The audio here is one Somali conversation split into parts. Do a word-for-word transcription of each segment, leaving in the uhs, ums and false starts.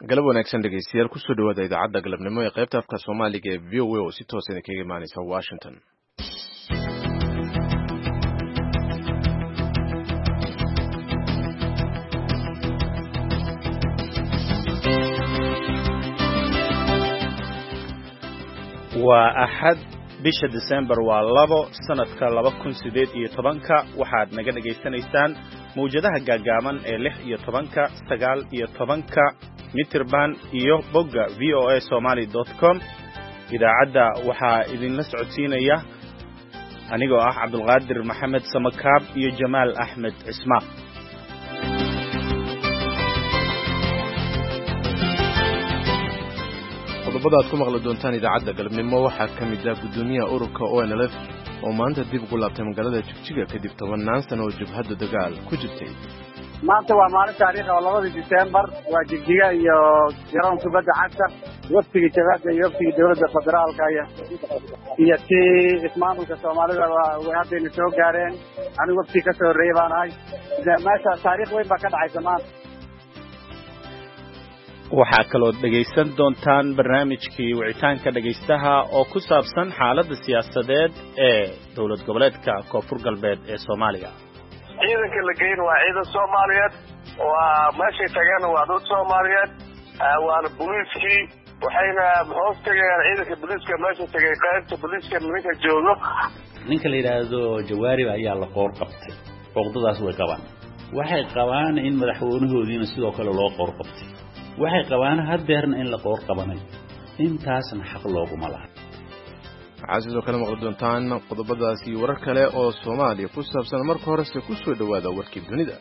galab wanaagsan dhegeystayaal kusoo dhawaada idaacadda galabnimo ee qaybta afka Soomaaliga ee V O A oo si toos ah kaga imaanaysa Washington. waa axad bisha December waa labo sanadka laba kun sideed iyo tobanka waxaad naga dhageysanaysaan mawjadaha gaagaaban ee lix iyo tobanka sagaal iyo tobanka mitirban iyo bogga v o a somali dot com. idaacadda waxaa idinla socodsiinaya anigoo ah Cabdulqaadir Maxamed Samakaab iyo Jamaal Axmed Cismaan. qodobada aad ku maqli doontaan idaacadda galabnimo waxaa ka mid ah gudoomiyaha ururka O N L F oo maanta dib ugu laabtay magaalada Jigjiga kadib tobanaan sano oo jabhadda dagaal ku jirtay. maanta waa maalin taariikhi ah labada December waa Jigjiga iyo garoon kubadda cagta waqtiga jabhadda iyo waqtiga dawladda federaalka iyo tii ismaamulka Soomaalida way hadda soo gaareen anigu waqti ka soo reebay baan ahay meesha taariikh weyn baa ka dhacaysa maanta. waxaa kaloo dhegaysan doontaan barnaamijkii wicitaanka dhegaystaha oo ku saabsan xaaladda siyaasadeed ee dowlad goboleedka Koonfur Galbeed ee Soomaaliya. ciidanka la geeyay waa ciidan Soomaaliyeed waa meesha tagan waa dad Soomaaliyeed waana booliiskii waxayna hoos tagayaan ciidanka booliiska meesha tagay qaybta booliiska ninka joogo ninka la yiraahdo Jawaari ayaa la qoor qabtay qoqdadaas way qabaan waxay qabaan in madaxweynahoodiina sidoo kale loo qoor qabtay waxay qabaan hadeerna in la qoor qabanay intaasna xaq looguma laha. waxaa sidoo kale maqli doontaan qodobadaas iyo warar kale oo Soomaaliya ku saabsan marka horese ku soo dhawaada warkii dunida.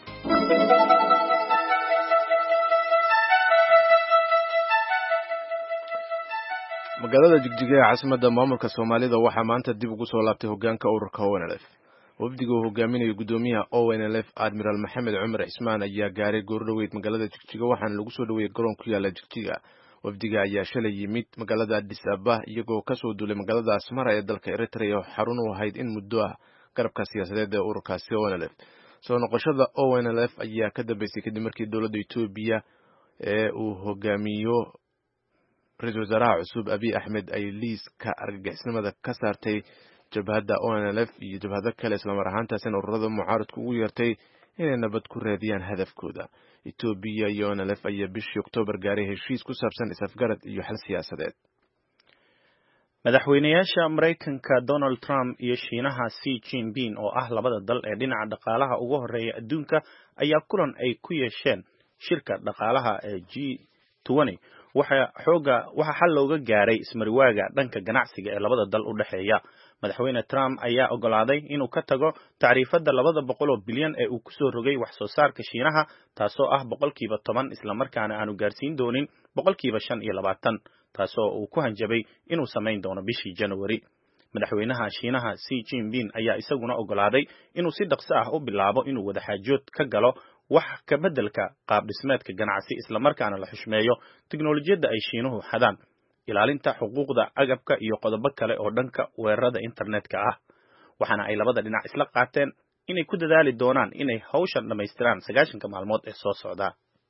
magaalada Jigjiga ee caasimadda maamulka Soomaalida waxaa maanta dib ugu soo laabtay hoggaanka ururka O N L F. wafdiga uu hogaaminayo gudoomiyaha O N L F Admiral Maxamed Cumar Cismaan ayaa gaaray goordhaweyd magaalada Jigjiga waxaana lagu soo dhaweeyay garoon ku yaala Jigjiga. wafdiga ayaa shalay yimid magaalada Addis Ababa iyagoo ka soo duulay magaalada Asmara ee dalka Eritrea oo xarun u ahayd in muddo ah garabka siyaasadeed ee ururkaasi O N L F. soo noqoshada O N L F ayaa ka dambeysay kadib markii dowladda Itoobiya ee uu hogaamiyo ra'iisul wasaaraha cusub Abiy Ahmed ay liiska argagixisnimada ka saartay jabhadda O N L F iyo jabhado kale isla mar ahaantaasina ururada mucaaradku ugu yeertay inay nabad ku raadiyaan hadafkooda. Itoobiya iyo O N L F ayaa bishii Oktoobar gaaray heshiis ku saabsan isafgarad iyo xal siyaasadeed. madaxweynayaasha Mareykanka Donald Trump iyo Shiinaha Xi Jinping oo ah labada dal ee dhinaca dhaqaalaha ugu horeeya adduunka ayaa kulan ay ku yeesheen shirka dhaqaalaha ee G twenty waxa xooga waxa xal looga gaaray ismariwaaga dhanka ganacsiga ee labada dal u dhaxeeya. madaxweyne Trump ayaa ogolaaday inuu ka tago taariifada labada boqol oo bilyan ee uu ku soo rogay wax soo saarka Shiinaha taasoo ah boqolkiiba toban isla markaana aanu gaarsiin doonin boqolkiiba shan iyo labaatan taasoo uu ku hanjabay inuu sameyn doono bishii January. madaxweynaha Shiinaha Xi Jinping ayaa isaguna ogolaaday inuu si dhaqso ah u bilaabo inuu wada xaajood ka galo wax ka bedelka qaab dhismeedka ganacsi isla markaana la xushmeeyo tiknoolajiyadda ay Shiinuhu xadaan ilaalinta xuquuqda agabka iyo qodobo kale oo dhanka weerarada internetka ah. waxaana ay labada dhinac isla qaateen inay ku dadaali doonaan inay hawshan dhamaystiraan sagaashanka maalmood ee soo socda.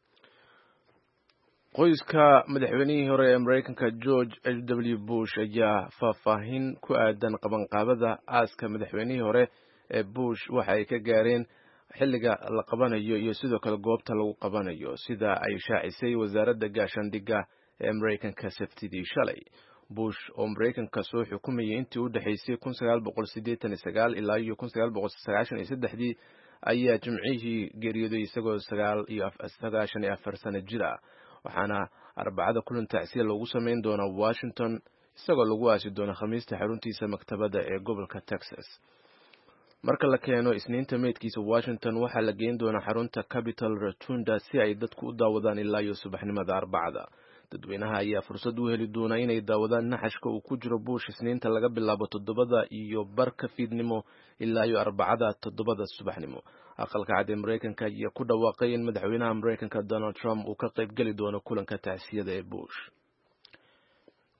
qoyska madaxweynihii hore ee Mareykanka George H W Bush ayaa faahfaahin ku aadan qabanqaabada aaska madaxweynihii hore ee Bush waxa ay ka gaareen xilliga la qabanayo iyo sidoo kale goobta lagu qabanayo sida ay shaacisay wasaaradda gaashaandhigga ee Mareykanka Sabtidii shalay. Bush oo Mareykanka soo xukumayay intii u dhaxaysay kun sagaal boqol siddeetan iyo sagaal ilaa iyo kun sagaal boqol sagaashan iyo saddex ayaa jimcihii geeriyooday isagoo sagaal iyo sagaashan iyo afar sano jir ah. waxaana arbacada kulan tacsiya loogu sameyn doonaa Washington isagoo lagu aasi doona Khamiista xaruntiisa maktabadda ee gobolka Texas. marka la keeno isniinta meydkiisa Washington waxaa la geyn doonaa xarunta Capitol Rotunda si ay dadku u daawadaan ilaa iyo subaxnimada Arbacada. dadweynaha ayaa fursad u heli doona inay daawadaan naxashka uu ku jiro Bush isniinta laga bilaabo toddobada iyo barka fiidnimo ilaa iyo Arbacada toddobada subaxnimo. aqalka cad ee Mareykanka ayaa ku dhawaaqay in madaxweynaha Mareykanka Donald Trump uu ka qayb gali doono kulanka tacsiyada ee Bush.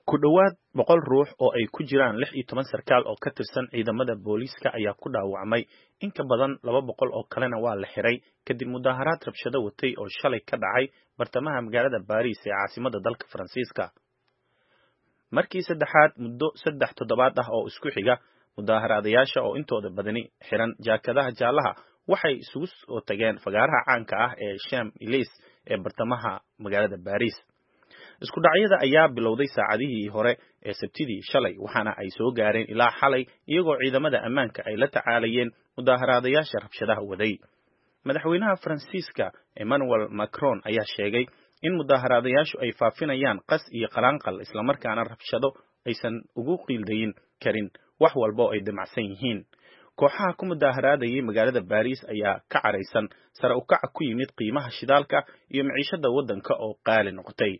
ku dhowaad boqol ruux oo ay ku jiraan lix iyo toban sarkaal oo ka tirsan ciidamada booliiska ayaa ku dhaawacmay in ka badan laba boqol oo kalena waa la xiray kadib mudaharaad rabshado watay oo shalay ka dhacay bartamaha magaalada Paris ee caasimadda dalka Faransiiska. Markii saddexaad muddo saddex toddobaad ah oo isku xiga, mudaharaadayaasha oo intooda badani xiran jaakadaha jaalaha waxay isugu soo tageen fagaaraha caanka ah ee Champs-Élysées ee bartamaha magaalada Paris. Isku dhacyada ayaa bilowday saacadihii hore ee Sabtidii shalay waxaana ay soo gaareen ilaa xalay iyagoo ciidamada ammaanka ay la tacaalayeen mudaharaadayaasha rabshadaha waday. Madaxweynaha Faransiiska Emmanuel Macron ayaa sheegay in mudaharaadayaashu ay faafinayaan qas iyo qalaanqal isla markaana rabshado aysan ugu qiildayn karin wax walba ay damacsan yihiin. Kooxaha ku mudaharaadayay magaalada Paris ayaa ka caraysan sare u kaca ku yimid qiimaha shidaalka iyo maciishada waddanka oo qaali noqotay.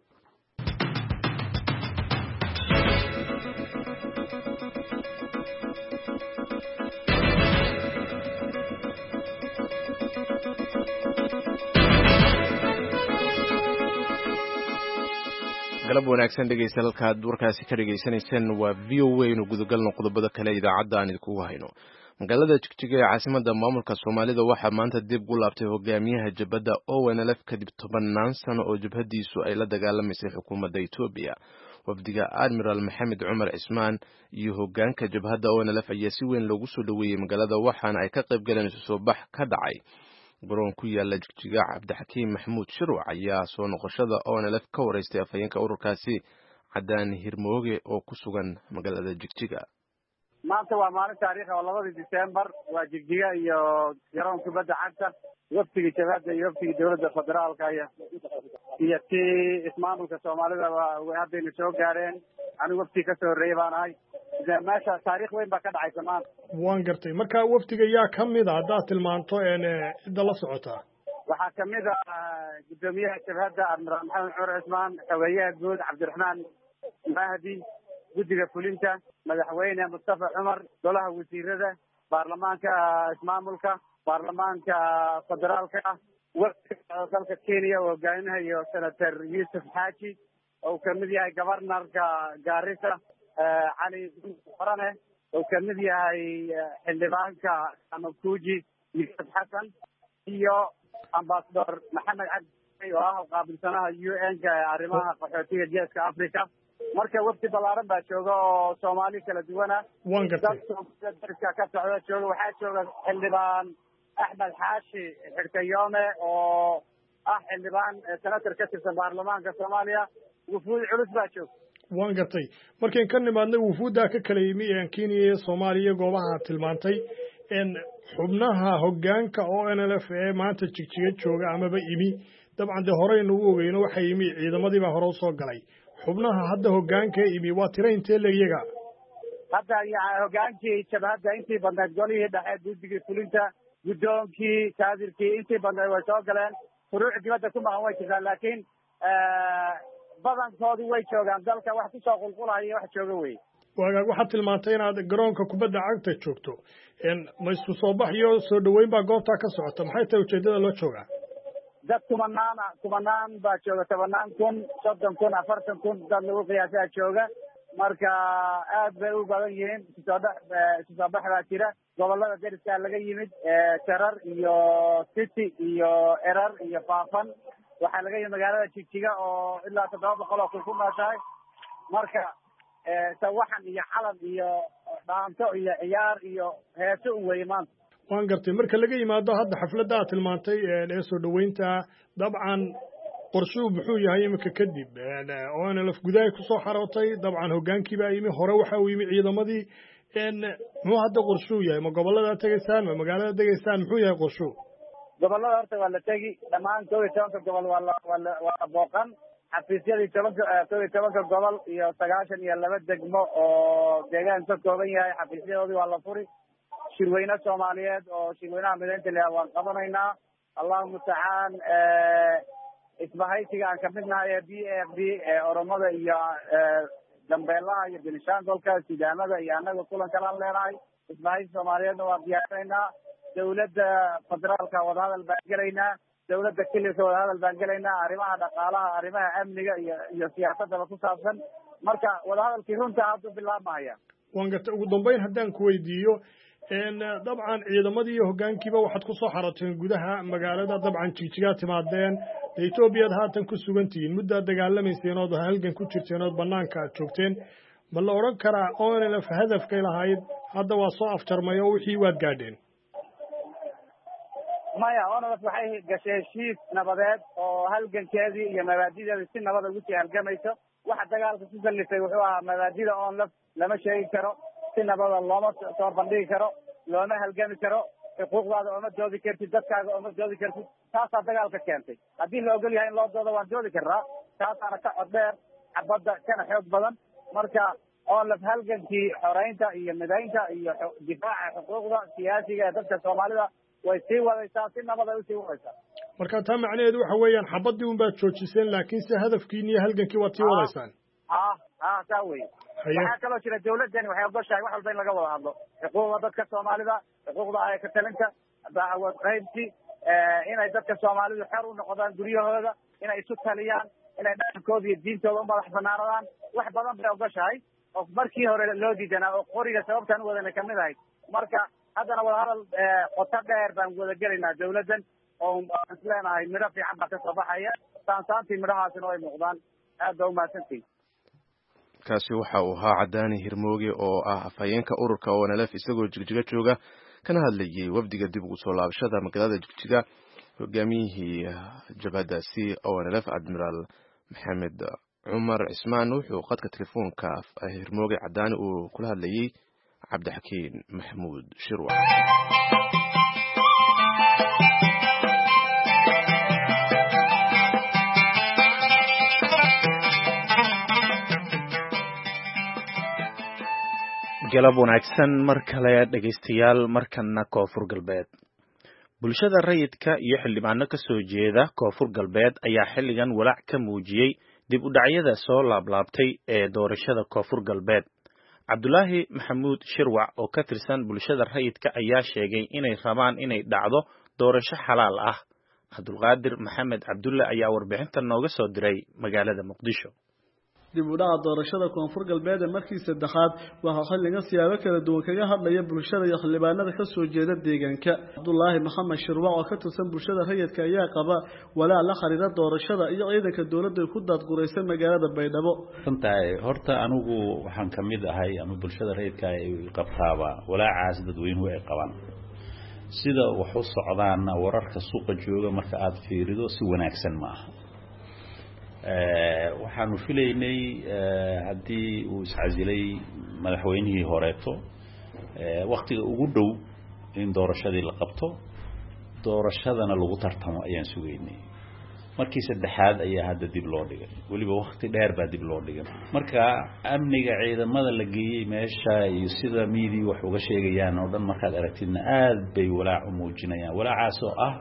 galab wanaagsan dhegeystayaal halkaad warkaasi ka dhegeysaneysaan waa V O A inuu gudagalno qodobada kale idaacadda aan idinkugu hayno. magaalada Jigjiga ee caasimadda maamulka Soomaalida waxaa maanta dib u laabtay hogaamiyaha jabhadda O N L F kadib tobanaan sano oo jabhadiisu ay la dagaalamaysay xukuumadda Itoobiya. wafdiga Admiral Maxamed Cumar Cismaan iyo hogaanka jabhadda O N L F ayaa si weyn loogu soo dhaweeyay magaalada waxaana ay ka qayb galeen isu soo bax ka dhacay garoon ku yaala Jigjiga. Cabdixakiim Maxamuud Shirwac ayaa soo noqoshada O N L F ka wareystay afhayeenka ururkaasi Cadaan Hirmooge oo ku sugan magaalada Jigjiga. maanta waa maalin taariikhi oo labadii December waa Jigjiga iyo garoonka kubadda cagta wafdiga jabhadda iyo wafdiga dowladda federaalka iyo iyo tii ismaamulka Soomaalida way haddayna soo gaareen anigu wafdi ka soo horeeyay baan ahay meesha taariikh weyn baa ka dhacaysa maanta. waan gartay marka wafdiga yaa ka mid ah haddaad tilmaanto cidda la socota. waxaa ka mid ah gudoomiyaha jabhadda Admiral Maxamed Cumar Cismaan, xogeyaha guud Cabdiraxmaan Mahdi, guddiga fulinta madaxweyne Mustafa Cumar, golaha wasiirada, baarlamaanka ismaamulka, baarlamaanka federaalka ah, wafdiga dalka Kenya oo hogaaminayo senator Yusuf Xaaji oo ka mid yahay governorka Garissa cali Farane oo ka mid yahay xildhibaanka Amakuji Yusuf Xasan iyo ambassador Maxamed Cabdi oo ah qaabilsanaha U N-ka arrimaha qaxootiga geeska Afrika. marka wafdi balaaran baa jooga oo Soomaali kala duwan ah. waan gartay dadka ka socda jooga waxaa jooga xildhibaan Axmed Xaashi Xirkayoome oo ah xildhibaan senator ka tirsan baarlamaanka Soomaaliya. wufuud culus baa jooga. waan gartay markaan ka nimaadnay wufuudda ka kala yimi ee Kenya iyo Soomaaliya goobaha tilmaantay in xubnaha hogaanka O N L F ee maanta Jigjiga jooga amaba imi dabcan de horeynu u ogeyno waxa yimi ciidamadii baa hore soo galay. xubnaha hadda hogaanka imi waa tiro intee leeyaga. hadda hogaankii jabhadda intii badnayd golihii dhexe guddigii fulinta guddoonkii kaadirkii intii badnayd way soo galeen. furuuc dibadda ku maqan way jirtaan laakiin badankoodu way joogaan dalka wax kusoo qulqulaya wax jooga wey. waagaag waxaad tilmaantay inaad garoonka kubadda cagta joogto ma isku soo bax iyo soo dhaweyn baa goobtaa ka socota maxay tahay ujeedada loo joogaa. dad kumanaan kumanaan baa jooga tobanaan kun soddon kun afartan kun dad lagu qiyaasaa jooga marka aad bay u badan yihiin. isu soo bax baa jira gobolada deriskaa laga yimid Jarar iyo City iyo Erar iyo Faafan waxaa laga yimid magaalada Jigjiga oo ilaa toddoba boqol oo kun ku nooshahay. marka sawaxan iyo calan iyo dhaanto iyo ciyaar iyo heeso u weeye maanta. waan gartay marka laga yimaado hadda xafladda aad tilmaantay ee soo dhaweynta dabcan qorshuhu muxuu yahay imika kadib O N L F gudaha ku soo xarootay dabcan hogaankii baa yimi hore waxa uu yimi ciidamadii muxuu hadda qorshuhu yahay ma gobolada tegaysaan ma magaalada tegaysaan muxuu yahay qorshuhu. gobolada horta waa la tegi dhammaan kow iyo tobanka gobol waa la waa la booqan xafiisyadii tobanka kow iyo tobanka gobol iyo sagaashan iyo laba degmo oo deegaan ka kooban yahay xafiisyadoodii waa la furi. shirweyne Soomaaliyeed oo shirweynaha mideynta leh waan qabanaynaa. Allahu musta'aan isbahaysiga aan ka midnahay ee B F D ee Oromada iyo Dambeelaha iyo Benishanguulka Sidaamada iyo annaga kulan kala leenahay. isbahaysi Soomaaliyeedna waan diyaarinaynaa. dawladda federaalka wadahadal baan gelaynaa. dawladda kililka wadahadal baan gelaynaa. arrimaha dhaqaalaha arrimaha amniga iyo iyo siyaasadda ku saabsan marka wadahadalkii runta hadda bilaabmaya waan garta ugu dambeyn haddaan ku weydiiyo dabcan ciidamadii iyo hoggaankiiba waxaad ku soo xarateen gudaha magaalada dabcan jigjigaa timaadeen Ethiopia haatan ku sugan tihiin muddo dagaalamayseen oo halgan ku jirteen oo banaanka aad joogteen ma la oran karaa O N L F hadafkay lahayd hadda waa soo afjarmay oo wixii waad gaadheen maya O N L F waxay gashay heshiis nabadeed oo halgankeedii iyo mabaadideedii si nabad ugu sii halgamayso waxa dagaalka ku sallifay wuxuu ahaa mabaadida O N L F lama sheegi karo si nabada looma soo bandhigi karo looma halgami karo xuquuqdaada ooma doodi kartid dadkaaga ooma doodi kartid taasaa dagaalka keentay haddii la ogol yahay in loo doodo waan doodi karnaa taasaana ka cod dheer xabadda kana xoog badan marka O N L F halgankii xoreynta iyo midaynta iyo difaaca xuquuqda siyaasiga ee dadka Soomaalida way sii wadaysaa si nabad ay u sii wadaysaa marka taa macnaheedu waxa weeyaan xabaddii un baad joojiseen laakiin se hadafkiin iyo halgankii waad sii wadaysaan ah ah taa weeye waxaa kaloo jira dawladdani waxay ogoshahay wax walba in laga wada hadlo xuquuqda dadka Soomaalida xuquuqda ay ka talinta dacwad qaybti inay dadka Soomaalidu xor u noqdaan guryahooda inay isu taliyaan inay dhaqankooda iyo diintooda u madax banaanadaan wax badan bay ogoshahay oo markii hore loo diidanaa oo qoriga sababtan u wadana kamid ahayd marka haddana wadahadal qoto dheer baan wada gelaynaa dawladdan oo isleenahay midho fiican baa ka soo baxaya saansaantii midhahaasina way muuqdaan aad baa umahadsantihin kaasi waxa uu ahaa Cadaani Hirmooge oo ah afhayeenka ururka O N L F isagoo Jigjiga jooga kana hadlayay wafdiga dib ugu soo laabashada magaalada Jigjiga hogaamiyihii jabhadaasi O N L F Admiral Maxamed Cumar Cismaan wuxuu qadka telefoonka Hirmooge Cadaani uu kula hadlayay Cabdixakiin Maxamuud Shirwac galab wanaagsan mar kale dhageystayaal markana koonfur galbeed bulshada rayidka iyo xildhibaano ka soo jeeda koonfur galbeed ayaa xilligan walaac ka muujiyey dib u dhacyada soo laablaabtay ee doorashada koonfur galbeed cabdulaahi maxamuud shirwac oo ka tirsan bulshada rayidka ayaa sheegay inay rabaan inay dhacdo doorasho xalaal ah cabdulqaadir maxamed cabdulle ayaa warbixinta nooga soo diray magaalada muqdisho dib u dhaca doorashada koonfur galbeed ee markii saddexaad waxaa xilligan siyaabo kala duwan kaga hadlaya bulshada iyo xildhibaanada ka soo jeeda deegaanka cabdulaahi maxamed shirwac oo ka tirsan bulshada rayidka ayaa qaba walaac la xiriira doorashada iyo ciidanka dowladda ku daadguraysan magaalada baydhabo runtii horta anigu waxaan ka mid ahay ama bulshada rayidka ay qabtaaba walaacaas dadweynuhu ay qabaan sida wax u socdaan wararka suuqa jooga marka aad fiirido si wanaagsan ma aha waxaanu filaynay haddii uu iscasilay madaxweynihii horeeto waqtiga ugu dhow in doorashadii la qabto doorashadana lagu tartamo ayaan sugaynay markii saddexaad ayaa hadda dib loo dhigay weliba waqti dheer baa dib loo dhigay marka amniga ciidamada la geeyey meesha iyo sida miidii wax uga sheegayaan oo dhan markaad aragtidna aad bay walaac u muujinayaan walaacaas oo ah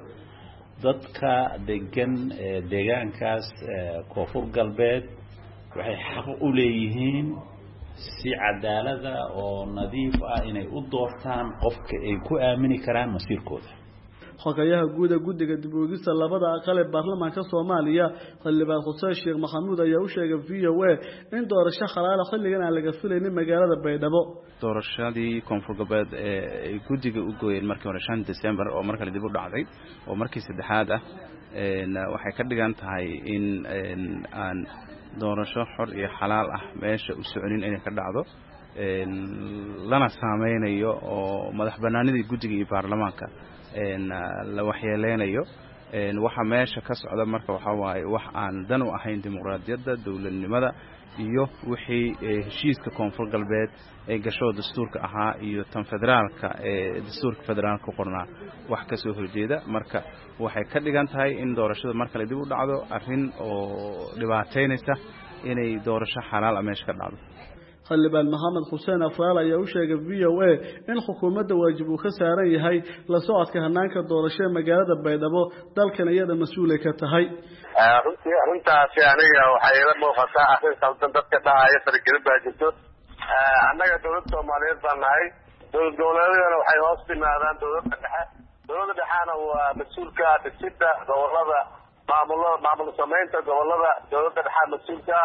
dadka degan deegaankaas koonfur galbeed waxay xaq u leeyihiin si cadaalada oo nadiif ah inay u doortaan qofka ay ku aamini karaan masiirkooda xogayaha guud ee guddiga dib u eegista labada aqal ee baarlamaanka Soomaaliya xildhibaan Xuseen Sheekh Maxamuud ayaa u sheegay V O A in doorasho xalaal ah xilligan aan laga filaynin magaalada Baydhabo doorashadii koonfur galbeed ee guddiga u gooyeen markii hore shan December oo markale dib u dhacday oo markii saddexaad ah een waxay ka dhigan tahay in aan doorasho xor iyo xalaal ah meesha u soconin inay ka dhacdo een lana saameynayo oo madax banaanidii guddiga iyo baarlamaanka een la waxyeeleynayo een waxa meesha ka socda marka waxa waaye wax aan dan u ahayn dimuqraadiyadda dawladnimada iyo wixii heshiiska koonfur galbeed ee gasho dastuurka ahaa iyo tan federaalka ee dastuurka federaalka qornaa wax ka soo horjeeda marka waxay ka dhigan tahay in doorashada marka la dib u dhacdo arrin oo dhibaateynaysa inay doorasho xalaal ah meesha ka dhacdo xildhibaan maxamed xuseen afraal ayaa u sheegay V O A in xukuumadda waajib uu ka saaran yahay la socodka hanaanka doorashada magaalada Baydhabo dalkan iyada mas'uul ka tahay runtii arrintaasi aniga waxay ila muuqataa arrin qaldan dadka dhahaya faragelin baa jirto annaga dowladda Soomaaliyeed baan nahay dowlad goboleedyadana waxay hoos timaadaan dowladda dhexe dowladda dhexena waa mas-uulka dhisidda gobolada maamulada maamul samaynta gobolada dowladda dhexe mas-uulka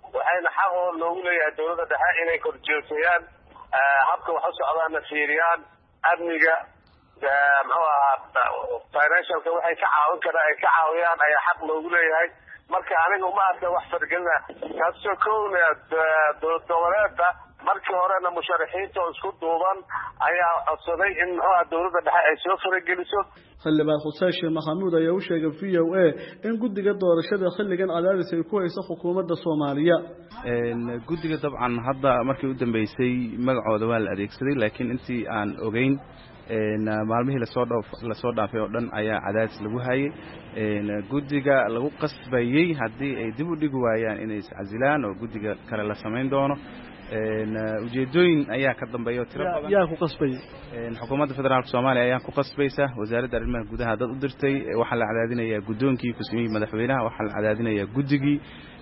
waxayna xaq oo loogu leeyahay dawladda dhexe inay korjoogtayaan habka wax u socdaana fiiriyaan amniga muxuu ahaa financialka waxay ka caawin karaan ay ka caawiyaan ayaa xaq loogu leeyahay marka aniga uma arka wax fargelina kaasoo kowna dowlad goboleedka markii horena musharaxiinta oo isku duuban ayaa codsaday in muxuu dawladda dhexe ay soo farageliso xildhibaan xuseen sheekh maxamuud ayaa u sheegay v o a in guddiga doorashada xilligan cadaadis ay ku hayso xukuumadda Soomaaliya guddiga dabcan hadda markii u dambeysay magacooda waa la adeegsaday laakiin intii aan ogeyn maalmihii lasoo dhoof lasoo dhaafay oo dhan ayaa cadaadis lagu hayay guddiga lagu qasbayay haddii ay dib u dhigi waayaan inay iscasilaan oo guddiga kale la samayn doono ujeedooyin ayaa ka dambeeya tiro badan yaa ku qasbay xukuumadda federaalka Soomaaliya ayaa ku qasbaysa wasaaradda arrimaha gudaha dad u dirtay waxa la cadaadinayaa gudoonkii kusmihii madaxweynaha waxa la cadaadinayaa guddigii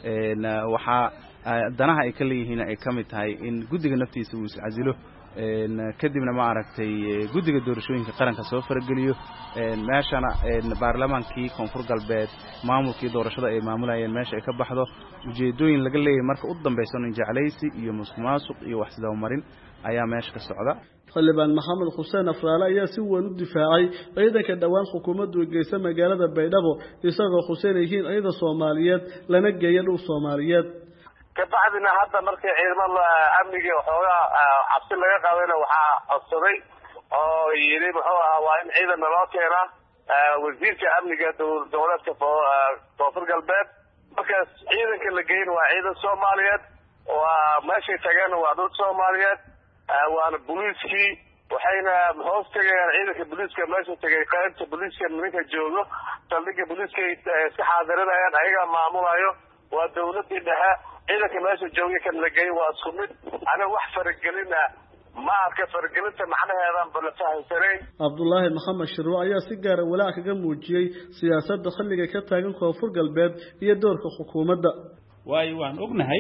waxa danaha ay ka leeyihiin ay ka mid tahay in guddiga naftiisa uu iscasilo kadibna ma aragtay guddiga doorashooyinka qaranka soo farageliyo meeshana baarlamaankii koonfur galbeed maamulkii doorashada ay maamulayeen meesha ay ka baxdo ujeedooyin laga leeyahay marka u dambayso in jaclaysi iyo musuqmaasuq iyo wax sida marin ayaa meesha ka socda xildhibaan maxamed xuseen afraale ayaa si weyn u difaacay ciidanka dhawaan xukuumaddu ay geysay magaalada Baydhabo isagoo xuseen yihiin ciidan Soomaaliyeed lana geeyay dhul Soomaaliyeed kabacdina hadda markii ciidamada amniga waxoogaa cabsi laga qaadayna waxaa codsaday oo yidhi muxuu ahaa waa in ciidan loo keenaa wasiirka amniga dowladka koonfur galbeed markaas ciidanka la geyn waa ciidan Soomaaliyeed waa meeshay tageen waa dad Soomaaliyeed waana booliiskii waxayna hoos tagayaan ciidanka booliiska meesha tagay qaybta booliiska ninka joogo saldhigga booliiska iska xaadirinayaan ayaga maamulayo waa dawladii dhexe ciidanka meesha joogay kan la geeyay waa isku mid aniga wax faragelina ma arka faragelinta macnaheedan bal fahamsanayn Abdullaahi Maxamed Shirwa ayaa si gaar ah walaac kaga muujiyay siyaasadda xilliga ka taagan koonfur galbeed iyo doorka xukuumadda way waan ognahay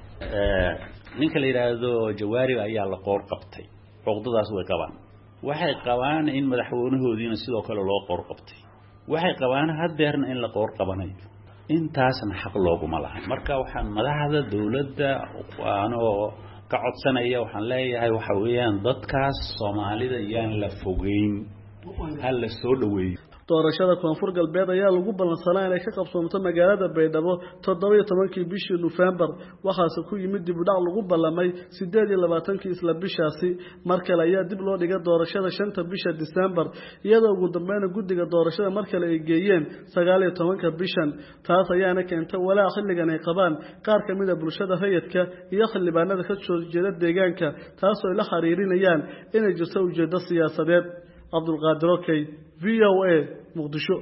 ee ninka la yiraahdo Jawaari ayaa la qoor qabtay qoqdadaas way qabaan waxay qabaan in madaxweynahoodiina sidoo kale loo qoor qabtay waxay qabaan hadeerna in la qoor qabanayo intaasna xaq looguma lahayn marka waxaan madaxda dawladda waanoo ka codsanaya waxaan leeyahay waxa weeyaan dadkaas Soomaalida yaan la fogeyn hal la soo dhaweeyo doorashada koonfur galbeed ayaa lagu balansanaa inay ka qabsoomto magaalada Baydhabo toddoba iyo tobankii bishii November waxaas ku yimid dib u dhac lagu ballamay siddeed iyo labaatankii isla bishaasi markale ayaa dib loo dhigay doorashada shanta bisha December iyadoo ugu dambeyn guddiga doorashada markale ay geeyeen sagaal iyo tobanka bishan taas ayaana keentay walaac xilligan ay qabaan qaar ka mid ah bulshada rayidka iyo xildhibaanada ka soo jeeda deegaanka taas oo la xiriirinayaan inay jirto ujeedo siyaasadeed Abdulqaadir Okey V O A Muqdisho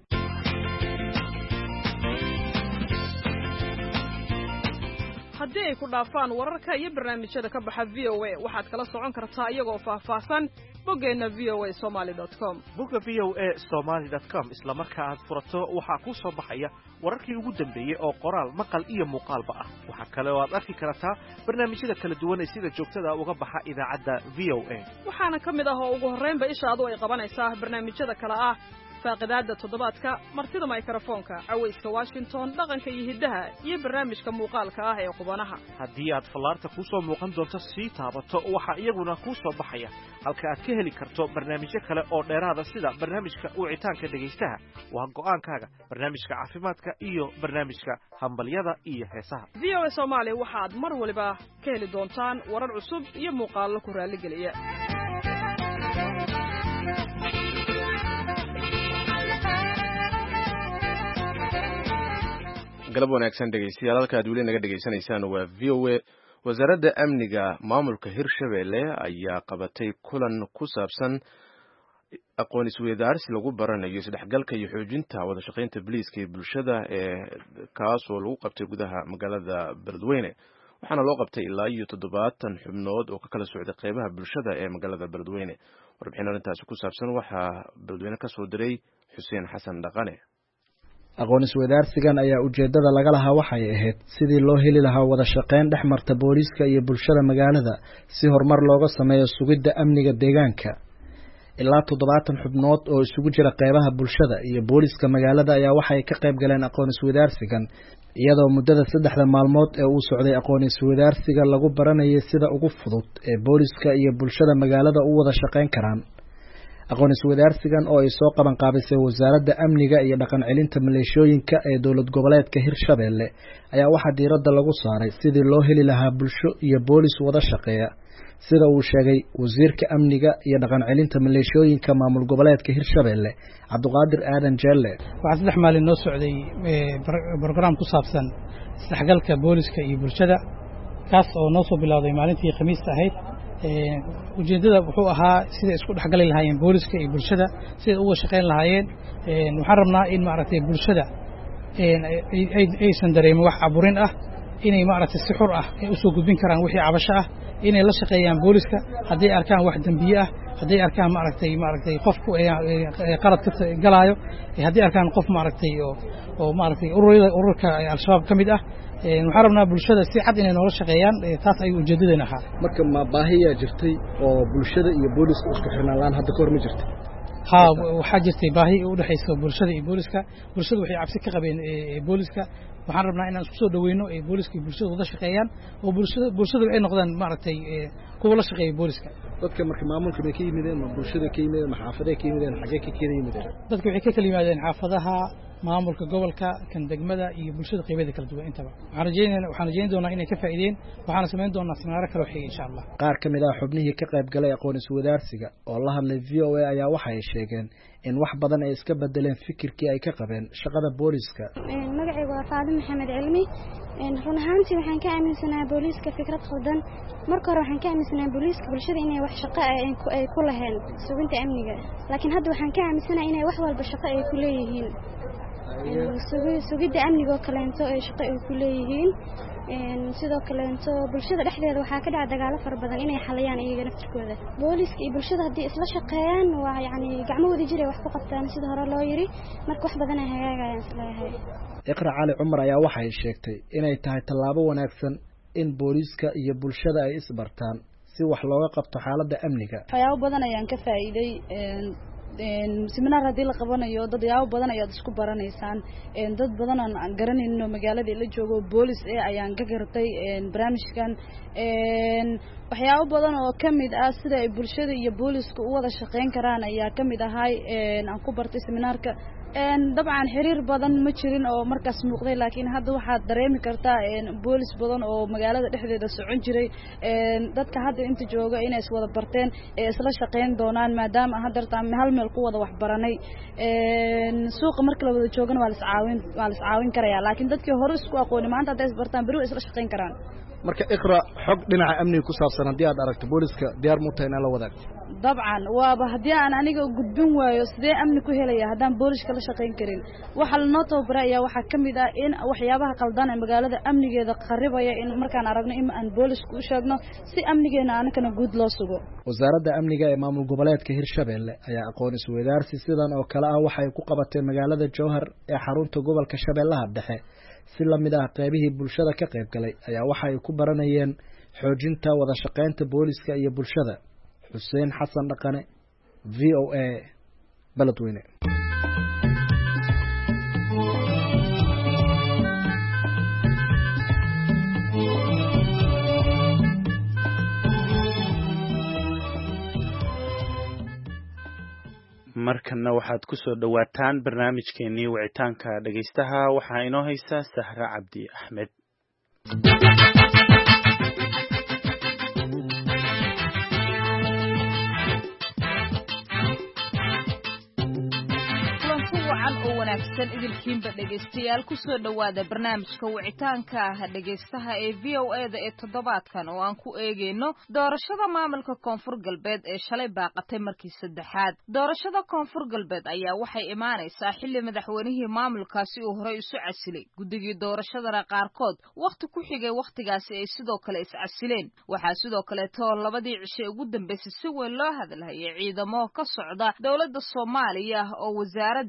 haddii ay ku dhaafaan wararka iyo barnaamijyada ka baxa V O A waxaad kala socon kartaa iyagoo faahfaahsan boggeena v o a somali dot com bogga v o a somali dot com isla marka aad furato waxaa ku soo baxaya wararkii ugu dambeeyay oo qoraal maqal iyo muuqaalba ah waxa kale oo aad arki kartaa barnaamijyada kala duwan ee sida joogtada uga baxa idaacadda V O A waxaana ka mid ah oo ugu horreynba ishaadu ay qabanaysaa barnaamijyada kale ah faaqidaada toddobaadka martida mikrofoonka cawayska Washington dhaqanka iyo hidaha iyo barnaamijka muuqaalka ah ee qubanaha haddii aad falaarta ku soo muuqan doonto si taabato waxa iyaguna ku soo baxaya halka aad ka heli karto barnaamijyo kale oo dheeraada sida barnaamijka wicitaanka dhageystaha waa go'aankaaga barnaamijka caafimaadka iyo barnaamijka hambalyada iyo heesaha V O A Soomaali waxaad mar waliba ka heli doontaan warar cusub iyo muuqaallo ku raali geliya galab wanaagsan dhegeystayaal halka aad weli naga dhageysanaysaan waa V O A wasaaradda amniga maamulka Hirshabelle ayaa qabatay kulan ku saabsan aqoon isweydaarsi lagu baranayo isdhexgalka iyo xoojinta wada shaqaynta booliiska iyo bulshada ee kaas oo lagu qabtay gudaha magaalada Beledweyne waxaana loo qabtay ilaa iyo toddobaatan xubnood oo ka kala socday qaybaha bulshada ee magaalada Beledweyne warbixin arrintaas ku saabsan waxaa Beledweyne ka soo diray Xuseen Xasan Dhaqane aqoon isweydaarsigan ayaa ujeedada laga lahaa waxay ahayd sidii loo heli lahaa wada shaqayn dhex marta booliiska iyo bulshada magaalada si horumar looga sameeyo sugidda amniga deegaanka ilaa toddobaatan xubnood oo isugu jira qeybaha bulshada iyo booliska magaalada ayaa waxay ka qayb galeen aqoon iswadaarsigan iyadoo muddada saddexda maalmood ee uu socday aqoon iswadaarsiga lagu baranayay sida ugu fudud ee booliska iyo bulshada magaalada u wada shaqayn karaan. aqoon iswadaarsigan oo ay soo qaban qaabisay wasaaradda amniga iyo dhaqan celinta maleeshooyinka ee dowlad goboleedka Hirshabelle ayaa waxaa diiradda lagu saaray sidii loo heli lahaa bulsho iyo boolis wada shaqeeya, sida uu sheegay wasiirka amniga iyo dhaqan celinta maleeshooyinka maamul goboleedka Hirshabelle Cabduqaadir Aadan Jelle. waxaa saddex maalin noo socday program ku saabsan isdhexgalka booliska iyo bulshada, kaas oo noo soo bilowday maalintii Khamiista ahayd. ujeedada wuxuu ahaa sida isku dhexgali lahaayeen booliska iyo bulshada, sida uga shaqeyn lahaayeen. waxaan rabnaa in maaragtay bulshada aysan dareemin wax caburin ah, inay maaragtay si xur ah ay u soo gudbin karaan wixii cabasho ah, inay la shaqeeyaan booliska haddii arkaan wax dambiye ah, haddii arkaan maaragtay maaragtay qofku qalad ka galaayo, haddii arkaan qof maaragtay oo oo maaragtay ururada ururka al-shabaab ka mid ah. waxaan rabnaa bulshada si cad inay noola shaqeeyaan, taas ay ujeedadeena ahaa. marka ma baahiyaa jirtay oo bulshada iyo booliska isku xirnaan laan hadda kahor ma jirtay? ha waxaa jirtay baahi u dhaxaysa bulshada iyo booliska. bulshada waxay cabsi ka qabeen booliska. waxaan rabnaa inaan isku soo dhaweyno ee booliska iyo bulshada wada shaqeeyaan oo bulshada bulshada ay noqdaan maaragtay kuwa la shaqeeya booliska. dadka marka maamulka bay ka yimideen, ma bulshada ka yimideen, ma xaafadaha ka yimideen, xagee ka kala yimideen? dadka waxay ka kala yimaadeen xaafadaha, maamulka gobolka, kan degmada iyo bulshada qaybadeeda kala duwan intaba. waxaan rajeynaynaa waxaan rajeyn doonaa inay ka faa'iideen, waxaana samayn doonaa sinaaro kale xiga insha Allah. qaar ka mid ah xubnihii ka qayb galay aqoon iswadaarsiga oo la hadlay V O A ayaa waxay sheegeen in wax badan ay iska bedeleen fikirkii ay ka qabeen shaqada booliska. magacaygu waa Faadimo Maxamed Cilmi. run ahaantii waxaan ka aaminsanahay booliska fikrad khaldan. marka hore waxaan ka aaminsanahay booliska bulshada inay wax shaqo ay ku lahayn suginta amniga, laakiin hadda waxaan ka aaminsanahay inay wax walba shaqo ay ku leeyihiin. sugidda amniga oo kaleento ay shaqo ay ku leeyihiin. sidoo kaleento bulshada dhexdeeda waxaa ka dhaca dagaalo fara badan inay xaliyaan iyaga naftirkooda. booliska iyo bulshada haddii isla shaqeeyaan waa yacni gacmahooda jiray wax ku qabtaan sida hore loo yiri, marka wax badan ay hagaagayaan isleeyahay. Iqra Cali Cumar ayaa waxay sheegtay inay tahay tallaabo wanaagsan in booliska iyo bulshada ay isbartaan si wax looga qabto xaaladda amniga. waxyaabo badan ayaan ka faa'iiday. seminar haddii la qabanayo dad yaabo badan ayaad isku baranaysaan. dad badan aan garanayno magaalada la joogo boolis ee ayaan ka gartay barnaamijkan. waxyaabo badan oo kamid ah sida ay bulshada iyo booliska u wada shaqeyn karaan ayaa kamid ahay aan ku bartay seminarka. dabcan xiriir badan ma jirin oo markaas muuqday, laakiin hadda waxaad dareemi kartaa boolis badan oo magaalada dhexdeeda socon jiray. dadka hadda inta jooga inay is wada barteen ee isla shaqeyn doonaan maadaama hadda hal meel ku wada wax baranay. suuqa marka la wada joogana waa la iscaawin waa la iscaawin karayaa, laakiin dadkii hore isku aqooni maanta hadday is bartaan beri way isla shaqeyn karaan. marka Iqra, xog dhinaca amniga ku saabsan haddii aad aragto booliska diyaar mu tahay inaad la wadaagto? dabcan waaba haddii aan aniga gudbin waayo sidee amni ku helaya haddaan booliska la shaqeyn karin. waxa la noo tababaray ayaa waxaa ka mid ah in waxyaabaha qaldan ee magaalada amnigeeda qaribaya in markaan aragno in aan booliska u sheegno si amnigeena anakana guud loo sugo. wasaaradda amniga ee maamul goboleedka Hirshabelle ayaa aqoon isweydaarsi sidan oo kale ah waxay ku qabatay magaalada Jowhar ee xarunta gobolka Shabeellaha Dhexe. si la mid ah qaybihii bulshada ka qayb galay ayaa waxay ku baranayeen xoojinta wada shaqeynta booliska iyo bulshada. Xuseen Xasan Dhaqane, V O A, Beledweyne. markana waxaad ku soo dhawaataan barnaamijkeenii wicitaanka dhagaystaha. waxaa inoo haysa Sahra Cabdi Axmed. wanaagsan idilkiinba dhegaystayaal ku soo dhawaada barnaamijka wicitaanka ah dhegaystaha ee V O A da ee toddobaadkan oo aan ku eegeyno doorashada maamulka koonfur galbeed ee shalay baaqatay markii saddexaad. doorashada koonfur galbeed ayaa waxay imaanaysaa xilli madaxweynihii maamulkaasi uu horey isu casilay. guddigii doorashadana qaarkood wakhti ku xigay wakhtigaasi ay sidoo kale is casileen. waxaa sidoo kaleeto labadii cishe ugu dambeysay si weyn loo hadalhayay ciidamo ka socda dowladda Soomaaliya oo wasaaradda amniga